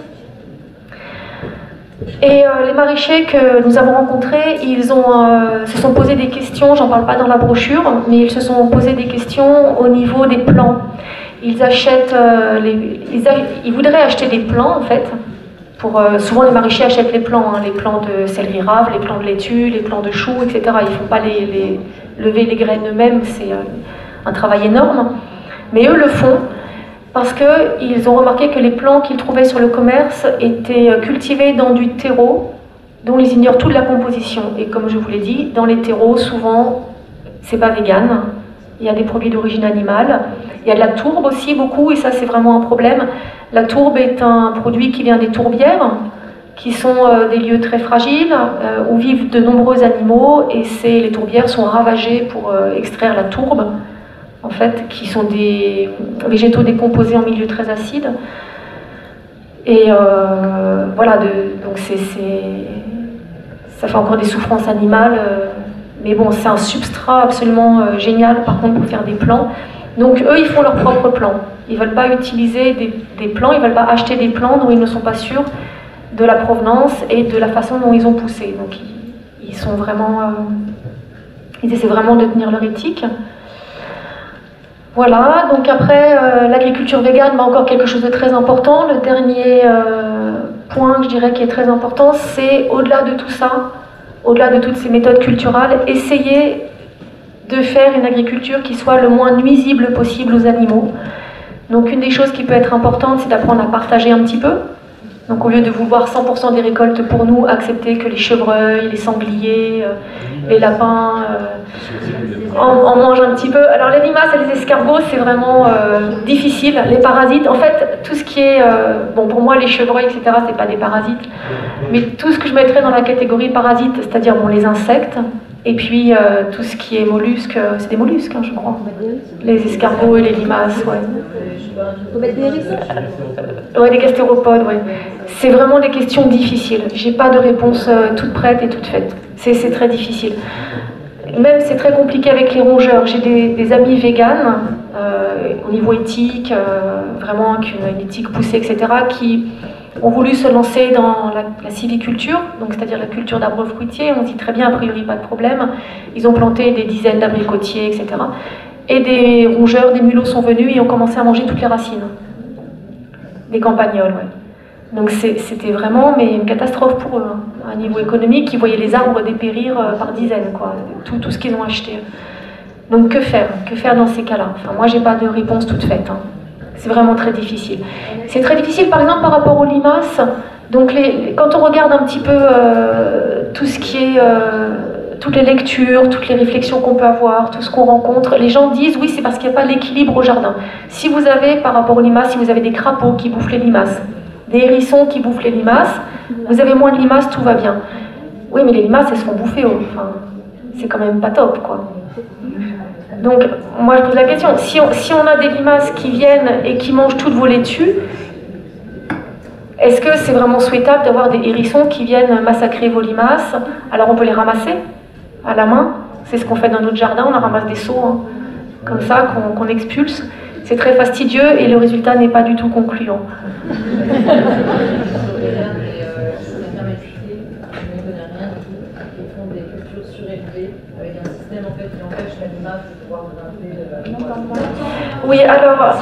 S1: Et euh, les maraîchers que nous avons rencontrés, ils ont, euh, se sont posés des questions, j'en parle pas dans la brochure, mais ils se sont posés des questions au niveau des plants. Ils achètent, euh, les, ils, a, ils voudraient acheter des plants en fait. Pour, euh, souvent les maraîchers achètent les plants, hein, les plants de céleri rave, les plants de laitue, les plants de choux, et cetera. Ils ne font pas les, les, lever les graines eux-mêmes, c'est euh, un travail énorme. Mais eux le font parce qu'ils ont remarqué que les plants qu'ils trouvaient sur le commerce étaient cultivés dans du terreau dont ils ignorent toute la composition. Et comme je vous l'ai dit, dans les terreaux, souvent, c'est pas vegan. Il y a des produits d'origine animale. Il y a de la tourbe aussi, beaucoup, et ça c'est vraiment un problème. La tourbe est un produit qui vient des tourbières, qui sont euh, des lieux très fragiles, euh, où vivent de nombreux animaux, et les tourbières sont ravagées pour euh, extraire la tourbe, en fait, qui sont des végétaux décomposés en milieu très acide. Et euh, voilà, de, donc c'est, ça fait encore des souffrances animales, euh, mais bon, c'est un substrat absolument euh, génial, par contre, pour faire des plants. Donc eux, ils font leurs propres plants. Ils ne veulent pas utiliser des, des plants, ils ne veulent pas acheter des plants dont ils ne sont pas sûrs de la provenance et de la façon dont ils ont poussé. Donc ils, ils sont vraiment... Euh, ils essaient vraiment de tenir leur éthique. Voilà, donc après, euh, l'agriculture végane, bah, encore quelque chose de très important. Le dernier euh, point que je dirais qui est très important, c'est au-delà de tout ça, au-delà de toutes ces méthodes culturelles, essayer de faire une agriculture qui soit le moins nuisible possible aux animaux. Donc une des choses qui peut être importante, c'est d'apprendre à partager un petit peu. Donc au lieu de vouloir cent pour cent des récoltes pour nous, accepter que les chevreuils, les sangliers, euh, les lapins euh, en, en mangent un petit peu. Alors les limaces et les escargots, c'est vraiment euh, difficile. Les parasites, en fait, tout ce qui est... Euh, bon, pour moi, les chevreuils, et cetera, c'est pas des parasites. Mais tout ce que je mettrais dans la catégorie parasites, c'est-à-dire bon, les insectes, et puis euh, tout ce qui est mollusques, c'est des mollusques, hein, je crois. Les escargots et les limaces, ouais.
S2: Faut mettre des hérissons.
S1: Ouais, les gastéropodes, ouais. C'est vraiment des questions difficiles. J'ai pas de réponse euh, toute prête et toute faite. C'est très difficile. Même c'est très compliqué avec les rongeurs. J'ai des, des amis véganes, euh, au niveau éthique, euh, vraiment avec une, une éthique poussée, et cetera, qui ont voulu se lancer dans la, la sylviculture, donc c'est-à-dire la culture d'arbres fruitiers. On se dit très bien, a priori, pas de problème. Ils ont planté des dizaines d'abricotiers, et cetera. Et des rongeurs, des mulots sont venus et ont commencé à manger toutes les racines. Des campagnols, ouais. Donc c'était vraiment mais une catastrophe pour eux, hein. À un niveau économique, ils voyaient les arbres dépérir euh, par dizaines, quoi. Tout, tout ce qu'ils ont acheté. Donc que faire? Que faire dans ces cas-là? Enfin, moi, j'ai pas de réponse toute faite, hein. C'est vraiment très difficile. C'est très difficile, par exemple, par rapport aux limaces. Donc les, quand on regarde un petit peu euh, tout ce qui est... Euh, toutes les lectures, toutes les réflexions qu'on peut avoir, tout ce qu'on rencontre, les gens disent oui, c'est parce qu'il n'y a pas l'équilibre au jardin. Si vous avez, par rapport aux limaces, si vous avez des crapauds qui bouffent les limaces, des hérissons qui bouffent les limaces, vous avez moins de limaces, tout va bien. Oui, mais les limaces, elles se font bouffer, enfin, c'est quand même pas top, quoi. Donc, moi, je pose la question, si on, si on a des limaces qui viennent et qui mangent toutes vos laitues, est-ce que c'est vraiment souhaitable d'avoir des hérissons qui viennent massacrer vos limaces? Alors, on peut les ramasser à la main, c'est ce qu'on fait dans notre jardin, on en ramasse des seaux, hein, comme ça, qu'on qu'on expulse. C'est très fastidieux et le résultat n'est pas du tout concluant. Oui, alors...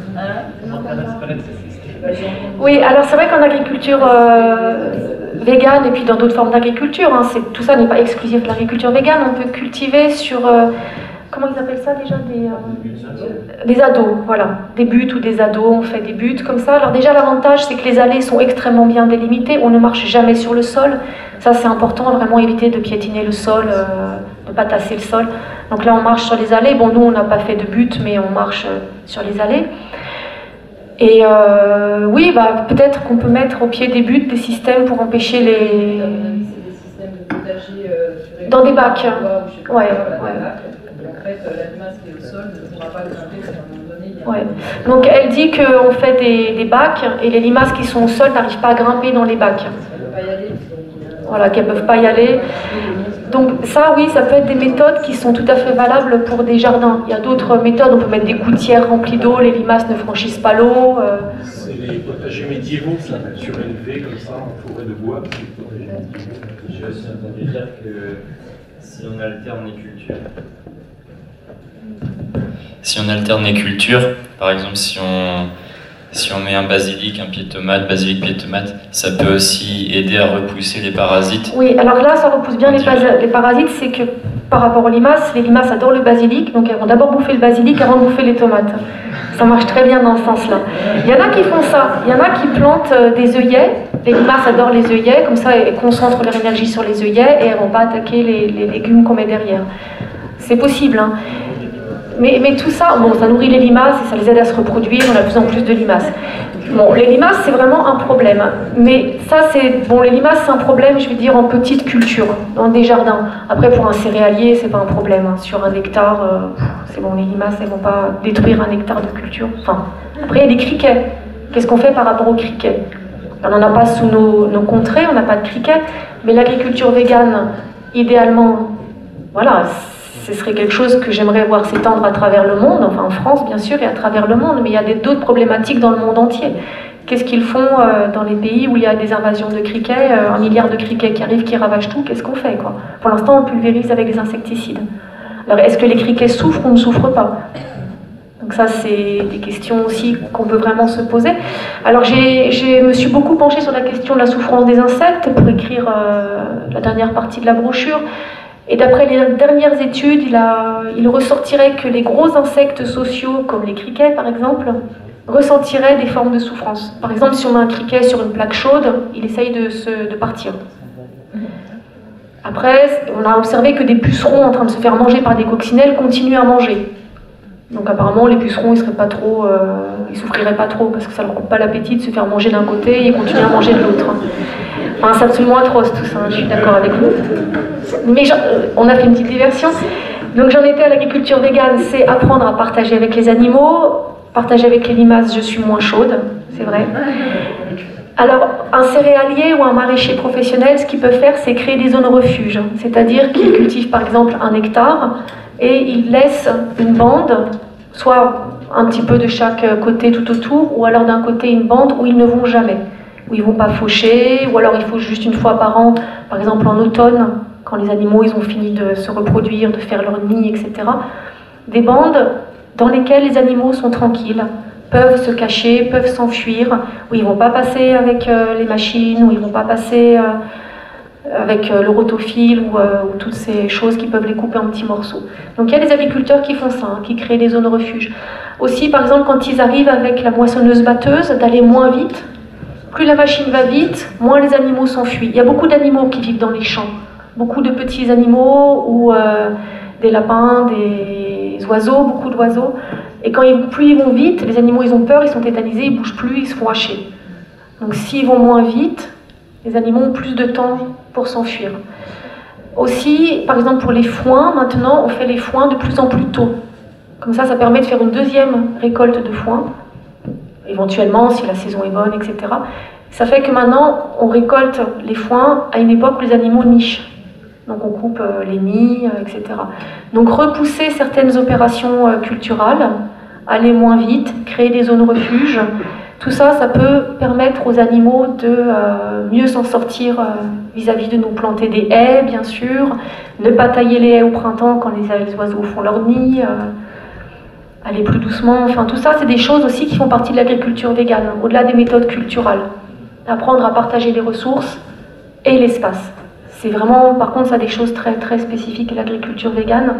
S1: Oui, alors c'est vrai qu'en agriculture euh, végane et puis dans d'autres formes d'agriculture, hein, tout ça n'est pas exclusif de l'agriculture végane, on peut cultiver sur, euh, comment ils appellent ça déjà, des, euh, des ados, voilà, des buttes ou des ados, on fait des buttes comme ça. Alors déjà l'avantage c'est que les allées sont extrêmement bien délimitées, on ne marche jamais sur le sol, ça c'est important, vraiment éviter de piétiner le sol, euh, de ne pas tasser le sol. Donc là on marche sur les allées, bon nous on n'a pas fait de butte mais on marche sur les allées. Et euh, oui, bah, peut-être qu'on peut mettre au pied des buttes des systèmes pour empêcher les...
S2: Des systèmes de potager euh,
S1: dans des bacs.
S2: Ouais,
S1: Ouais,
S2: ouais.
S1: ouais.
S2: En fait, la limace qui est au sol ne pourra pas grimper, parce qu'à un moment donné, il y a...
S1: Ouais. Donc elle dit qu'on fait des, des bacs et les limaces qui sont au sol n'arrivent pas à grimper dans les bacs.
S2: Elle ne peut pas y aller.
S1: Voilà, qu'elles ne peuvent pas y aller. Donc ça, oui, ça peut être des méthodes qui sont tout à fait valables pour des jardins. Il y a d'autres méthodes, on peut mettre des gouttières remplies d'eau, les limaces ne franchissent pas l'eau. Euh...
S4: C'est les potagers médiévaux qui surélevaient comme ça en forêt de bois.
S5: J'ai aussi entendu dire que si on alterne les cultures, si on alterne les cultures, par exemple si on, si on met un basilic, un pied de tomate, basilic, pied de tomate, ça peut aussi aider à repousser les parasites.
S1: Oui, alors là ça repousse bien les, les parasites, c'est que par rapport aux limaces, les limaces adorent le basilic, donc elles vont d'abord bouffer le basilic avant de bouffer les tomates. Ça marche très bien dans ce sens-là. Il y en a qui font ça, il y en a qui plantent des œillets, les limaces adorent les œillets, comme ça elles concentrent leur énergie sur les œillets et elles ne vont pas attaquer les, les légumes qu'on met derrière. C'est possible, hein. mais, mais tout ça, bon, ça nourrit les limaces et ça les aide à se reproduire, on a de plus en plus de limaces. Bon, les limaces, c'est vraiment un problème. Mais ça, c'est... Bon, les limaces, c'est un problème, je vais dire, en petite culture, dans des jardins. Après, pour un céréalier, c'est pas un problème. Hein. Sur un hectare, euh, c'est bon, les limaces, elles vont pas détruire un hectare de culture. Enfin, après, il y a des criquets. Qu'est-ce qu'on fait par rapport aux criquets? On n'en a pas sous nos, nos contrées, on n'a pas de criquets. Mais l'agriculture végane, idéalement, voilà, ce serait quelque chose que j'aimerais voir s'étendre à travers le monde, enfin en France bien sûr et à travers le monde, mais il y a d'autres problématiques dans le monde entier. Qu'est-ce qu'ils font euh, dans les pays où il y a des invasions de criquets, euh, un milliard de criquets qui arrivent, qui ravagent tout, qu'est-ce qu'on fait quoi? Pour l'instant on pulvérise avec des insecticides. Alors est-ce que les criquets souffrent ou ne souffrent pas? Donc ça c'est des questions aussi qu'on peut vraiment se poser. Alors je me suis beaucoup penchée sur la question de la souffrance des insectes pour écrire euh, la dernière partie de la brochure. Et d'après les dernières études, il, a, il ressortirait que les gros insectes sociaux, comme les criquets par exemple, ressentiraient des formes de souffrance. Par exemple, si on met un criquet sur une plaque chaude, il essaye de, se, de partir. Après, on a observé que des pucerons en train de se faire manger par des coccinelles continuent à manger. Donc apparemment, les pucerons, ils seraient pas trop, euh, ils souffriraient pas trop, parce que ça leur coupe pas l'appétit de se faire manger d'un côté et continuer à manger de l'autre. Enfin, c'est absolument atroce tout ça, je suis d'accord avec vous. Mais on a fait une petite diversion. Donc j'en étais à l'agriculture végane, c'est apprendre à partager avec les animaux. Partager avec les limaces, je suis moins chaude, c'est vrai. Alors, un céréalier ou un maraîcher professionnel, ce qu'il peut faire, c'est créer des zones refuges. C'est-à-dire qu'il cultive par exemple un hectare et il laisse une bande, soit un petit peu de chaque côté tout autour, ou alors d'un côté une bande où ils ne vont jamais. Où ils ne vont pas faucher, ou alors il faut juste une fois par an, par exemple en automne, quand les animaux ils ont fini de se reproduire, de faire leur nid, et cetera. Des bandes dans lesquelles les animaux sont tranquilles, peuvent se cacher, peuvent s'enfuir, où ils ne vont pas passer avec euh, les machines, où ils ne vont pas passer euh, avec euh, le rotophile ou, euh, ou toutes ces choses qui peuvent les couper en petits morceaux. Donc il y a des agriculteurs qui font ça, hein, qui créent des zones refuges. Aussi, par exemple, quand ils arrivent avec la moissonneuse-batteuse, d'aller moins vite. Plus la machine va vite, moins les animaux s'enfuient. Il y a beaucoup d'animaux qui vivent dans les champs. Beaucoup de petits animaux, ou euh, des lapins, des oiseaux, beaucoup d'oiseaux. Et quand ils, plus ils vont vite, les animaux ils ont peur, ils sont tétanisés, ils ne bougent plus, ils se font hacher. Donc s'ils vont moins vite, les animaux ont plus de temps pour s'enfuir. Aussi, par exemple pour les foins, maintenant on fait les foins de plus en plus tôt. Comme ça, ça permet de faire une deuxième récolte de foin. Éventuellement, si la saison est bonne, et cetera. Ça fait que maintenant, on récolte les foins à une époque où les animaux nichent. Donc on coupe euh, les nids, euh, et cetera. Donc repousser certaines opérations euh, culturales, aller moins vite, créer des zones refuges, tout ça, ça peut permettre aux animaux de euh, mieux s'en sortir euh, vis-à-vis de nous. Planter des haies, bien sûr, ne pas tailler les haies au printemps quand les, les oiseaux font leur nid, euh, aller plus doucement, enfin tout ça c'est des choses aussi qui font partie de l'agriculture végane, au-delà des méthodes culturales. Apprendre à partager les ressources et l'espace. C'est vraiment, par contre, ça des choses très, très spécifiques à l'agriculture végane.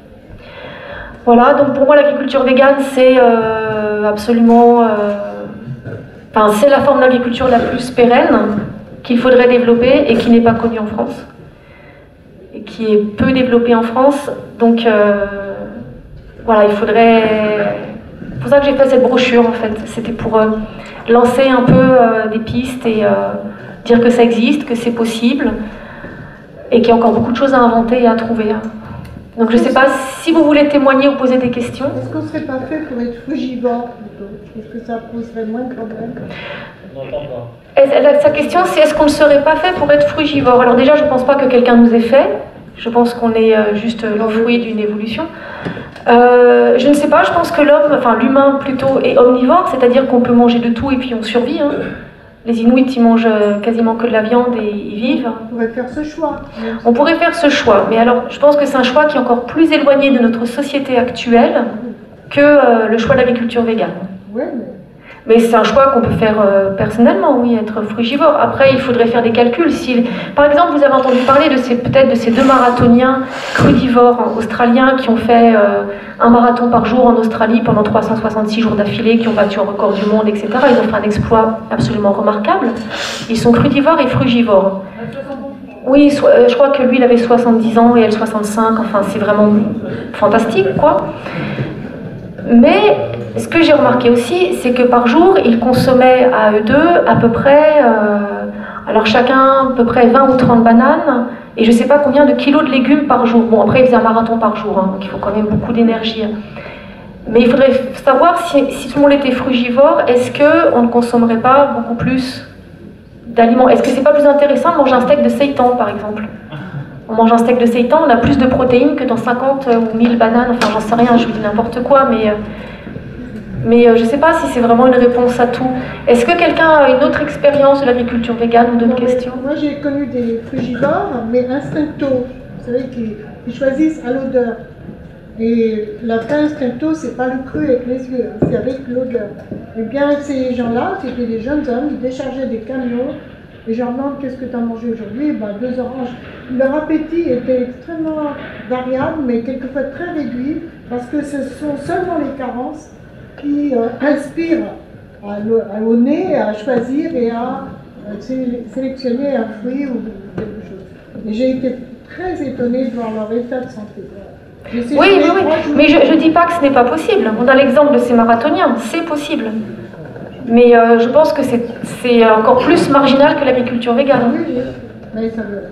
S1: Voilà, donc pour moi l'agriculture végane c'est euh, absolument... Euh, enfin c'est la forme d'agriculture la plus pérenne qu'il faudrait développer et qui n'est pas connue en France. Et qui est peu développée en France, donc... Euh, Voilà, il faudrait... C'est pour ça que j'ai fait cette brochure, en fait. C'était pour euh, lancer un peu euh, des pistes et euh, dire que ça existe, que c'est possible, et qu'il y a encore beaucoup de choses à inventer et à trouver. Donc je ne sais pas si vous voulez témoigner ou poser des questions.
S6: Est-ce qu'on ne serait pas fait pour être frugivore, plutôt? Est-ce que ça poserait moins de problèmes?
S3: On n'entend pas.
S1: Sa question, c'est est-ce qu'on ne serait pas fait pour être frugivore? Alors déjà, je ne pense pas que quelqu'un nous ait fait. Je pense qu'on est euh, juste le fruit d'une évolution. Euh, je ne sais pas, je pense que l'homme, enfin l'humain plutôt, est omnivore, c'est-à-dire qu'on peut manger de tout et puis on survit. Hein. Les Inuits, ils mangent quasiment que de la viande et ils vivent.
S6: On pourrait faire ce choix.
S1: On pourrait faire ce choix, mais alors je pense que c'est un choix qui est encore plus éloigné de notre société actuelle que euh, le choix de l'agriculture végane.
S6: Ouais, mais...
S1: Mais c'est un choix qu'on peut faire euh, personnellement, oui, être frugivore. Après, il faudrait faire des calculs. Si, par exemple, vous avez entendu parler de ces, peut-être de ces deux marathoniens crudivores hein, australiens qui ont fait euh, un marathon par jour en Australie pendant trois cent soixante-six jours d'affilée, qui ont battu un record du monde, et cetera. Ils ont fait un exploit absolument remarquable. Ils sont crudivores et frugivores. Oui, so, euh, je crois que lui, il avait soixante-dix ans et elle soixante-cinq. Enfin, c'est vraiment fantastique, quoi. Mais ce que j'ai remarqué aussi, c'est que par jour, ils consommaient à eux deux à peu près, euh, alors chacun à peu près vingt ou trente bananes, et je ne sais pas combien de kilos de légumes par jour. Bon, après, ils faisaient un marathon par jour, hein, donc il faut quand même beaucoup d'énergie. Mais il faudrait savoir si, si tout le monde était frugivore, est-ce qu'on ne consommerait pas beaucoup plus d'aliments? Est-ce que c'est pas plus intéressant de manger un steak de seitan, par exemple? On mange un steak de seitan, on a plus de protéines que dans cinquante ou mille bananes, enfin j'en sais rien, je vous dis n'importe quoi, mais, mais je ne sais pas si c'est vraiment une réponse à tout. Est-ce que quelqu'un a une autre expérience de l'agriculture végane ou d'autres questions?
S6: Moi j'ai connu des frugivores, mais instincto, vous savez, qui, qui choisissent à l'odeur. Et la pain instincto, c'est pas le cru avec les yeux, hein, c'est avec l'odeur. Et bien ces gens-là, c'était des jeunes hommes, ils déchargeaient des camions. Et je leur demande qu'est-ce que tu as mangé aujourd'hui? Ben, deux oranges. Leur appétit était extrêmement variable, mais quelquefois très réduit, parce que ce sont seulement les carences qui euh, inspirent à le, à, au nez à choisir et à euh, sé sélectionner un fruit ou quelque chose. Et j'ai été très étonnée de voir leur état de santé.
S1: Oui, oui, oui, mais je ne dis pas que ce n'est pas possible. On a l'exemple de ces marathoniens, c'est possible. Mais euh, je pense que c'est encore plus marginal que l'agriculture végane.
S6: Oui, oui. Mais ça veut...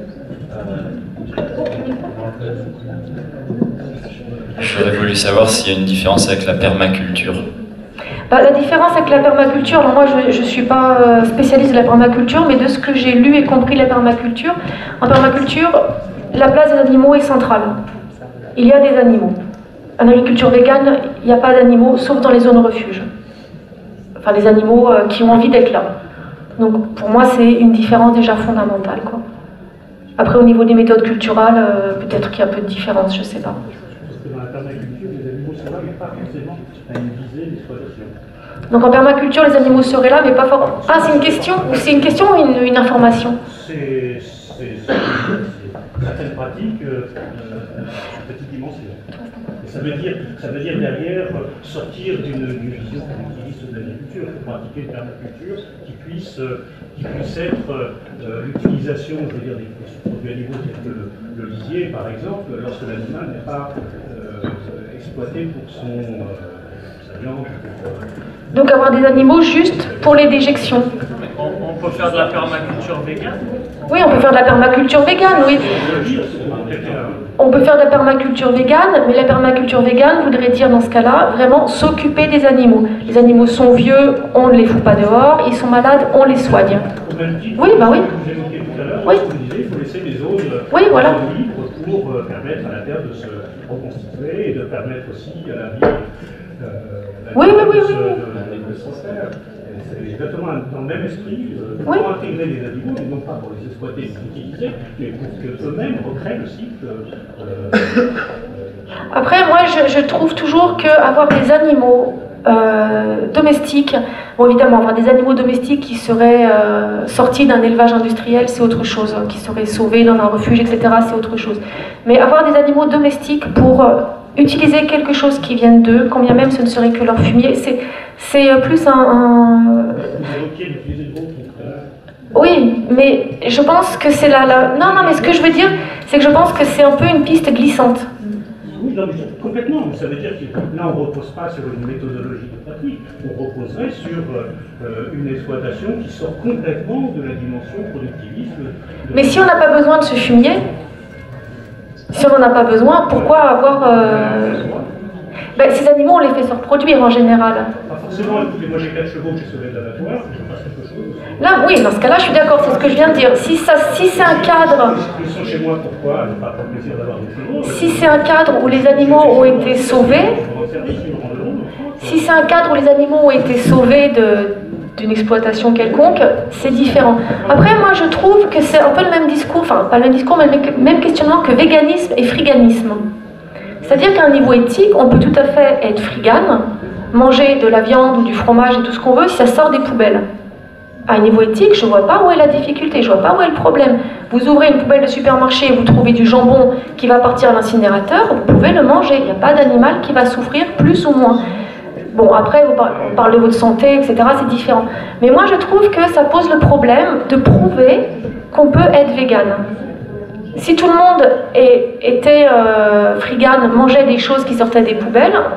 S5: J'aurais voulu savoir s'il y a une différence avec la permaculture.
S1: Bah, la différence avec la permaculture, alors moi je ne suis pas spécialiste de la permaculture, mais de ce que j'ai lu et compris de la permaculture, en permaculture, la place des animaux est centrale. Il y a des animaux. En agriculture végane, il n'y a pas d'animaux, sauf dans les zones refuges. Enfin, les animaux euh, qui ont envie d'être là. Donc, pour moi, c'est une différence déjà fondamentale, quoi. Après, au niveau des méthodes culturelles, euh, peut-être qu'il y a un peu de différence, je ne sais pas.
S4: Parce que dans la permaculture, les animaux sont là, mais pas forcément à une visée d'exploitation.
S1: Donc, en permaculture, les animaux seraient là, mais pas forcément... Ah, c'est une question? Ou c'est une question ou une, une information?
S4: C'est certaines pratiques euh, à petite dimension. Et ça veut dire, ça veut dire derrière sortir d'une vision productiviste de l'agriculture, pratiquer une permaculture qui puisse, euh, qui puisse être euh, l'utilisation, je veux dire, des produits animaux tels que le, le lisier, par exemple, lorsque l'animal n'est pas euh, exploité pour son, euh, sa viande. Pour, euh...
S1: Donc avoir des animaux juste pour les déjections.
S3: On, on peut faire de la permaculture végane?
S1: Oui, on peut faire de la permaculture végane, oui. On peut faire de la permaculture végane, mais la permaculture végane voudrait dire dans ce cas-là vraiment s'occuper des animaux. Les animaux sont vieux, on ne les fout pas dehors, ils sont malades, on les soigne. Oui, bah oui. Oui.
S4: Il faut laisser des zones
S1: oui, voilà.
S4: libres pour permettre à la terre de se reconstituer et de permettre aussi à la vie euh,
S1: oui, oui, oui, oui.
S4: de se faire. C'est exactement dans le même esprit, euh, pour
S1: oui.
S4: intégrer les animaux, et non pas pour les exploiter et les utiliser, mais pour qu'eux-mêmes recréent le cycle. Euh, euh,
S1: Après, moi, je, je trouve toujours qu'avoir des animaux euh, domestiques, bon, évidemment, avoir des animaux domestiques qui seraient euh, sortis d'un élevage industriel, c'est autre chose, hein, qui seraient sauvés dans un refuge, et cetera, c'est autre chose. Mais avoir des animaux domestiques pour euh, utiliser quelque chose qui vienne d'eux, quand bien même ce ne serait que leur fumier, c'est plus un... un... Oui, mais je pense que c'est la, la... Non, non, mais ce que je veux dire, c'est que je pense que c'est un peu une piste glissante.
S4: Oui, non, mais complètement. Ça veut dire que là, on ne repose pas sur une méthodologie de pratique, on reposerait sur euh, une exploitation qui sort complètement de la dimension productiviste. De...
S1: Mais si on n'a pas besoin de ce fumier, si on n'en a pas besoin, pourquoi avoir... Euh... Ben, ces animaux, on les fait se reproduire en général.
S4: Pas forcément, écoutez, moi j'ai quatre chevaux que j'ai sauvés de l'abattoir, je fasse quelque chose.
S1: Là, oui, dans ce cas-là, je suis d'accord, c'est ce que je viens de dire. Si, ça, si c'est un cadre...
S4: Ils sont chez moi, pourquoi? Ne pas prendre plaisir d'avoir des chevaux.
S1: Si c'est un cadre où les animaux ont été sauvés... Si c'est un cadre où les animaux ont été sauvés d'une exploitation quelconque, c'est différent. Après, moi, je trouve que c'est un peu le même discours, enfin, pas le même discours, mais le même questionnement que véganisme et friganisme. C'est-à-dire qu'à un niveau éthique, on peut tout à fait être frigane, manger de la viande ou du fromage et tout ce qu'on veut si ça sort des poubelles. À un niveau éthique, je ne vois pas où est la difficulté, je ne vois pas où est le problème. Vous ouvrez une poubelle de supermarché et vous trouvez du jambon qui va partir à l'incinérateur, vous pouvez le manger. Il n'y a pas d'animal qui va souffrir plus ou moins. Bon, après, vous parlez, on parle de votre santé, et cetera, c'est différent. Mais moi, je trouve que ça pose le problème de prouver qu'on peut être végane. Si tout le monde est, était euh, frigane, mangeait des choses qui sortaient des poubelles,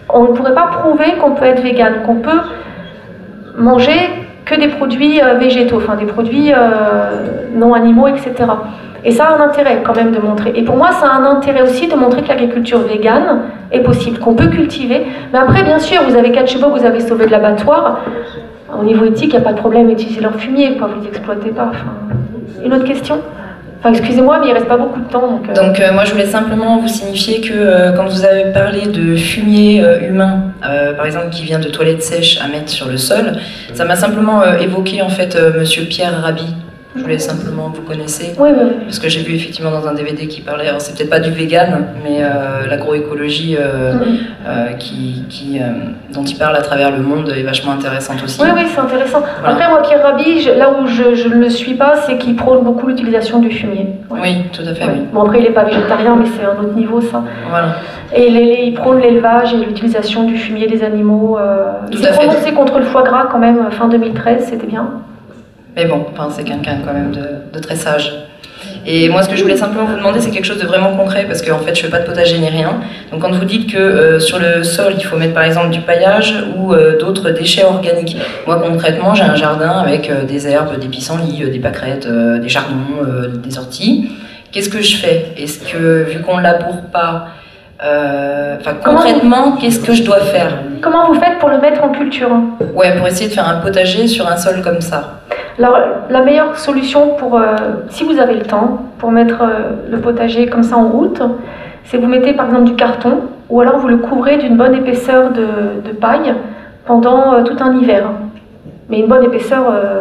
S1: on ne pourrait pas prouver qu'on peut être vegan, qu'on peut manger que des produits euh, végétaux, enfin des produits euh, non animaux, et cetera. Et ça a un intérêt quand même de montrer. Et pour moi, ça a un intérêt aussi de montrer que l'agriculture végane est possible, qu'on peut cultiver. Mais après, bien sûr, vous avez quatre chevaux, vous avez sauvé de l'abattoir. Au niveau éthique, il n'y a pas de problème d'utiliser leur fumier, quoi. Vous les exploitez pas. Enfin... Une autre question ? Enfin, excusez-moi, mais il ne reste pas beaucoup de temps. Donc, euh...
S7: donc euh, moi, je voulais simplement vous signifier que euh, quand vous avez parlé de fumier euh, humain, euh, par exemple, qui vient de toilettes sèches à mettre sur le sol, ça m'a simplement euh, évoqué, en fait, euh, Monsieur Pierre Rabhi. Je voulais simplement, vous connaissez,
S1: oui, oui, oui.
S7: Parce que j'ai vu effectivement dans un D V D qui parlait, alors c'est peut-être pas du vegan, mais euh, l'agroécologie euh, mm-hmm. euh, qui, qui, euh, dont il parle à travers le monde est vachement intéressante aussi.
S1: Oui, oui, c'est intéressant. Voilà. Après, moi, Pierre Rabhi, je, là où je, je ne le suis pas, c'est qu'il prône beaucoup l'utilisation du fumier.
S7: Ouais. Oui, tout à fait, ouais. Oui.
S1: Bon, après, il n'est pas végétarien, mais c'est un autre niveau, ça.
S7: Voilà.
S1: Et les, les, il prône l'élevage et l'utilisation du fumier des animaux. Euh, il s'est prononcé contre le foie gras quand même, fin deux mille treize, c'était bien.
S7: Mais bon, enfin, c'est quelqu'un quand même de, de très sage. Et moi, ce que je voulais simplement vous demander, c'est quelque chose de vraiment concret, parce qu'en fait, je ne fais pas de potager ni rien. Donc, quand vous dites que euh, sur le sol, il faut mettre par exemple du paillage ou euh, d'autres déchets organiques, moi, concrètement, j'ai un jardin avec euh, des herbes, des pissenlits, euh, des pâquerettes, euh, des chardons, euh, des orties. Qu'est-ce que je fais? Est-ce que, vu qu'on ne laboure pas, euh, enfin, concrètement, qu'est-ce que je dois faire?
S1: Comment vous faites pour le mettre en culture?
S7: Ouais, pour essayer de faire un potager sur un sol comme ça.
S1: Alors, la meilleure solution pour, euh, si vous avez le temps, pour mettre euh, le potager comme ça en route, c'est vous mettez par exemple du carton, ou alors vous le couvrez d'une bonne épaisseur de, de paille pendant euh, tout un hiver. Mais une bonne épaisseur. Euh...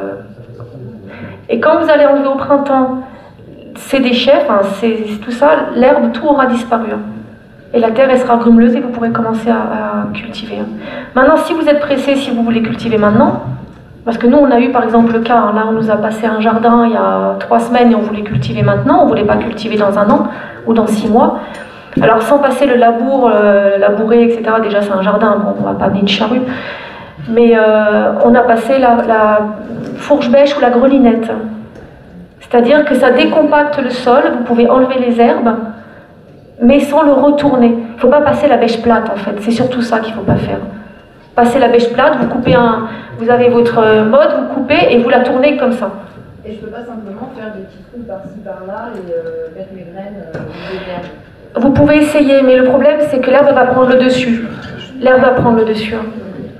S1: Et quand vous allez enlever au printemps ces déchets, enfin c'est tout ça, l'herbe, tout aura disparu. Et la terre, elle sera grumeleuse et vous pourrez commencer à, à cultiver. Maintenant, si vous êtes pressé, si vous voulez cultiver maintenant, parce que nous, on a eu par exemple le cas, hein, là on nous a passé un jardin il y a trois semaines et on voulait cultiver maintenant, on ne voulait pas cultiver dans un an ou dans six mois. Alors sans passer le labour, euh, labourer, et cetera, déjà c'est un jardin, bon, on ne va pas amener une charrue, mais euh, on a passé la, la fourche-bêche ou la grelinette. C'est-à-dire que ça décompacte le sol, vous pouvez enlever les herbes, mais sans le retourner. Il ne faut pas passer la bêche plate en fait, c'est surtout ça qu'il ne faut pas faire. Passer la bêche plate, vous coupez un, vous avez votre mode, vous coupez et vous la tournez comme ça.
S2: Et je peux pas simplement faire des petits trous par-ci par-là et euh, mettre mes graines euh, des herbes.
S1: Vous pouvez essayer, mais le problème c'est que l'herbe va prendre le dessus. L'herbe va prendre le dessus. Hein.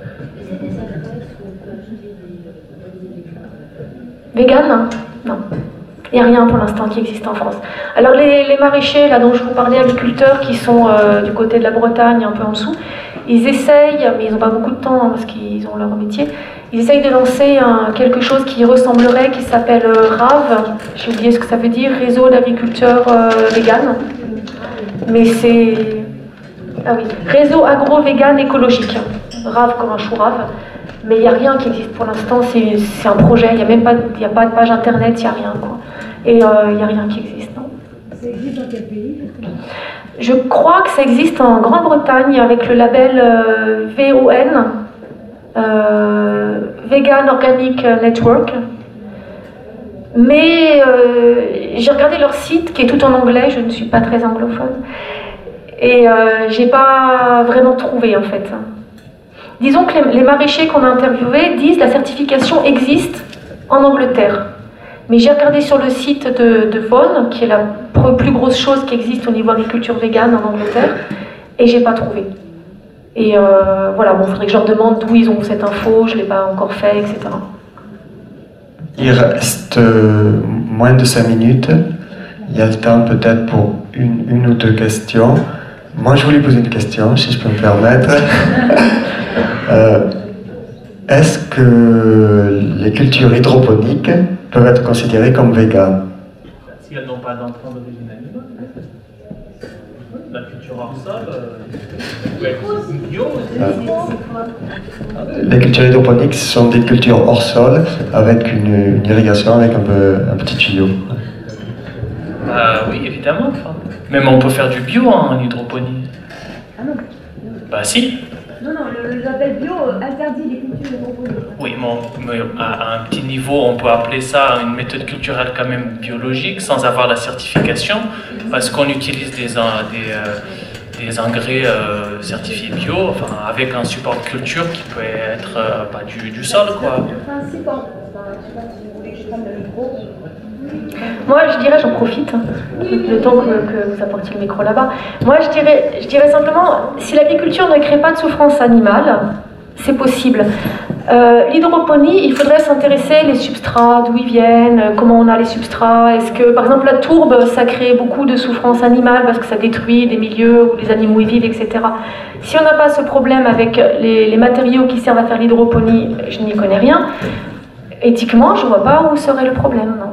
S1: Vegan? Non. Il n'y a rien pour l'instant qui existe en France. Alors les, les maraîchers, là dont je vous parlais, agriculteurs qui sont euh, du côté de la Bretagne, un peu en dessous, ils essayent, mais ils n'ont pas beaucoup de temps hein, parce qu'ils ont leur métier, ils essayent de lancer un, quelque chose qui ressemblerait, qui s'appelle euh, R A V, j'ai oublié ce que ça veut dire, Réseau d'agriculteurs euh, vegan, mais c'est... Ah oui, Réseau agro-vegan écologique, R A V comme un chou rave, mais il n'y a rien qui existe pour l'instant, c'est un projet, il n'y a même pas, y a pas de page internet, il n'y a rien quoi. Et il euh, n'y a rien qui existe, non.
S6: Ça existe dans quel pays?
S1: Je crois que ça existe en Grande-Bretagne avec le label euh, V O N, euh, Vegan Organic Network. Mais euh, j'ai regardé leur site qui est tout en anglais, je ne suis pas très anglophone, et euh, j'ai pas vraiment trouvé en fait. Disons que les, les maraîchers qu'on a interviewés disent que la certification existe en Angleterre. Mais j'ai regardé sur le site de, de Vaughan, qui est la plus grosse chose qui existe au niveau agriculture végane en Angleterre, et j'ai pas trouvé. Et euh, voilà, bon, il faudrait que je leur demande d'où ils ont cette info, je l'ai pas encore fait, et cetera.
S8: Il reste euh, moins de cinq minutes. Il y a le temps peut-être pour une, une ou deux questions. Moi, je voulais poser une question, si je peux me permettre. euh, Est-ce que les cultures hydroponiques peuvent être considérées comme véganes?
S3: Si elles n'ont pas d'entrants d'origine animale. La culture hors sol, euh, ouais, bio aussi.
S8: Euh, les cultures hydroponiques sont des cultures hors sol avec une, une irrigation avec un, peu, un petit tuyau.
S3: Bah oui, évidemment. Enfin. Même on peut faire du bio hein, en hydroponie.
S9: Ah non.
S3: Bah si.
S9: Non, non, le, le label bio interdit les cultures hydroponiques.
S3: Oui, bon, mais à, à un petit niveau, on peut appeler ça une méthode culturelle quand même biologique, sans avoir la certification, parce qu'on utilise des, des, euh, des engrais euh, certifiés bio, enfin avec un support de culture qui peut être euh, bah, du, du sol, quoi.
S1: Moi, je dirais, j'en profite, hein, le temps que, que vous apportiez le micro là-bas. Moi, je dirais, je dirais simplement, si l'agriculture ne crée pas de souffrance animale, c'est possible. Euh, L'hydroponie, il faudrait s'intéresser les substrats, d'où ils viennent, comment on a les substrats. Est-ce que, par exemple, la tourbe, ça crée beaucoup de souffrance animale parce que ça détruit des milieux où les animaux y vivent, et cetera. Si on n'a pas ce problème avec les, les matériaux qui servent à faire l'hydroponie, je n'y connais rien. Éthiquement, je ne vois pas où serait le problème, non.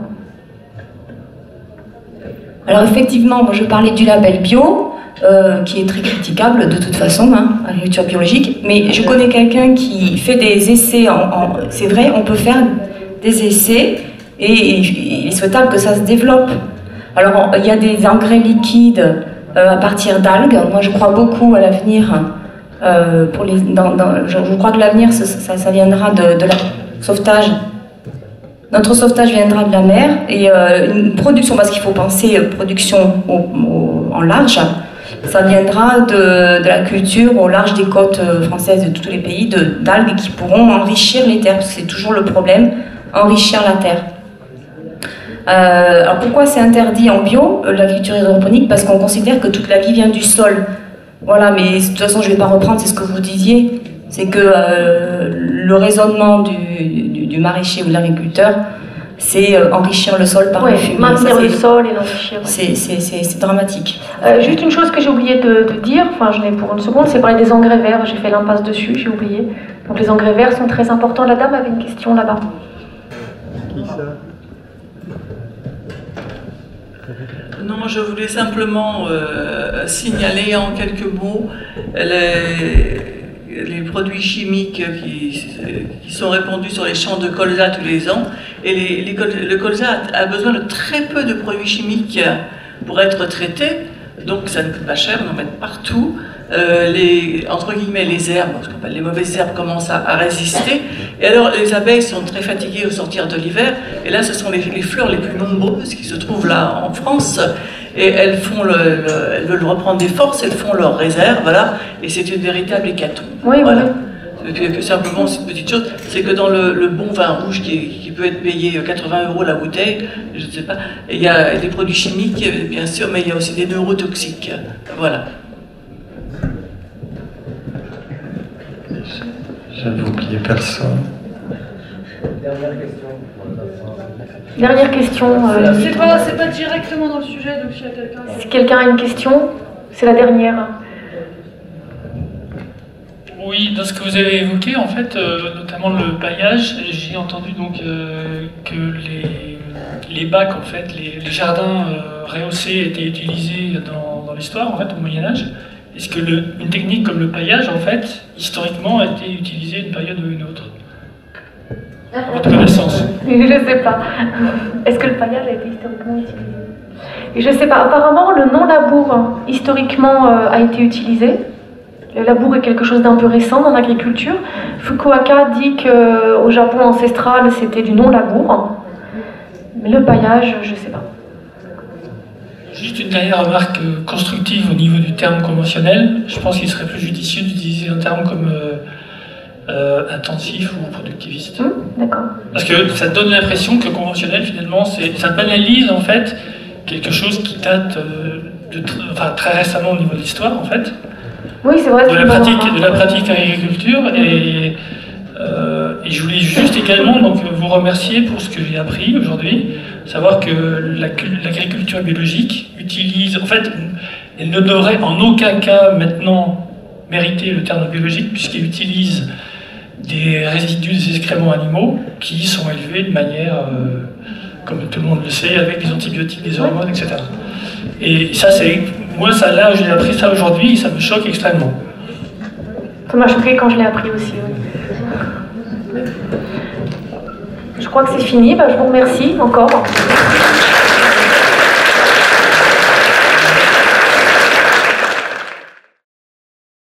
S7: Alors effectivement, moi je parlais du label bio, euh, qui est très critiquable de toute façon, hein, l'agriculture biologique, mais je connais quelqu'un qui fait des essais, en, en, c'est vrai, on peut faire des essais, et il est souhaitable que ça se développe. Alors il y a des engrais liquides euh, à partir d'algues, moi je crois beaucoup à l'avenir, euh, pour les, dans, dans, je, je crois que l'avenir ça, ça, ça viendra de, de la sauvetage. Notre sauvetage viendra de la mer et euh, une production, parce qu'il faut penser production au, au, en large, ça viendra de, de la culture au large des côtes françaises de tous les pays, d'algues qui pourront enrichir les terres, parce que c'est toujours le problème, enrichir la terre. Euh, alors pourquoi c'est interdit en bio, l'agriculture hydroponique? Parce qu'on considère que toute la vie vient du sol. Voilà, mais de toute façon je ne vais pas reprendre, c'est ce que vous disiez, c'est que euh, le raisonnement du, du, du maraîcher ou de l'agriculteur, c'est euh, enrichir le sol par
S1: ouais,
S7: le fumier.
S1: maintenir le sol et l'enrichir. Ouais.
S7: C'est dramatique.
S1: Euh, juste une chose que j'ai oublié de, de dire, enfin je n'ai pour une seconde, c'est parler des engrais verts, j'ai fait l'impasse dessus, j'ai oublié. Donc les engrais verts sont très importants. La dame avait une question là-bas.
S10: Qui ça?
S11: Non, je voulais simplement euh, signaler en quelques mots les, les produits chimiques qui, qui sont répandus sur les champs de colza tous les ans. Et les, les, le colza a besoin de très peu de produits chimiques pour être traité, donc ça ne coûte pas cher, on en met partout. Euh, les, entre guillemets, les herbes, ce qu'on appelle les mauvaises herbes, commencent à, à résister. Et alors, les abeilles sont très fatiguées au sortir de l'hiver. Et là, ce sont les, les fleurs les plus nombreuses qui se trouvent là en France. Et elles font le, le, elles veulent reprendre des forces, elles font leur réserve, voilà. Et c'est une véritable hécatombe.
S1: Oui,
S11: voilà.
S1: Oui.
S11: Et puis, simplement, c'est une petite chose, c'est que dans le, le bon vin rouge qui, qui peut être payé quatre-vingts euros la bouteille, je ne sais pas, il y a des produits chimiques, bien sûr, mais il y a aussi des neurotoxiques. Voilà.
S8: J'avais oublié personne.
S10: Dernière question.
S1: Dernière question. Euh,
S9: c'est pas, c'est pas directement dans le sujet, donc s'il y a quelqu'un.
S1: Si quelqu'un a une question, c'est la dernière.
S12: Oui, dans ce que vous avez évoqué, en fait, euh, notamment le paillage, j'ai entendu donc euh, que les, les bacs, en fait, les, les jardins euh, rehaussés étaient utilisés dans, dans l'histoire, en fait, au Moyen-Âge. Est-ce que le, une technique comme le paillage, en fait, historiquement, a été utilisée une période ou une autre? À votre connaissance?
S1: Je ne sais pas. Est-ce que le paillage a été historiquement utilisé? Et je ne sais pas. Apparemment, le non-labour, hein, historiquement, euh, a été utilisé. Le labour est quelque chose d'un peu récent dans l'agriculture. Fukuoka dit qu'au Japon ancestral, c'était du non-labour. Mais le paillage, je ne sais pas.
S12: Juste une dernière remarque constructive au niveau du terme conventionnel. Je pense qu'il serait plus judicieux d'utiliser un terme comme euh, euh, intensif ou productiviste.
S1: Mmh, D'accord.
S12: Parce que ça donne l'impression que conventionnel, finalement, ça banalise en fait quelque chose qui date euh, de tr enfin, très récemment au niveau de l'histoire, en fait.
S1: Oui, c'est vrai.
S12: De la pratique, de la pratique agriculture. Mmh. Et, euh, et je voulais juste également donc, vous remercier pour ce que j'ai appris aujourd'hui. Savoir que l'agriculture biologique utilise, en fait, elle ne devrait en aucun cas maintenant mériter le terme biologique, puisqu'elle utilise des résidus des excréments animaux qui sont élevés de manière, euh, comme tout le monde le sait, avec des antibiotiques, des hormones, et cetera. Et ça, c'est, moi, ça, là, j'ai appris ça aujourd'hui, et ça me choque extrêmement.
S1: Ça m'a choqué quand je l'ai appris aussi, oui. Je crois que c'est fini, bah, je vous remercie encore.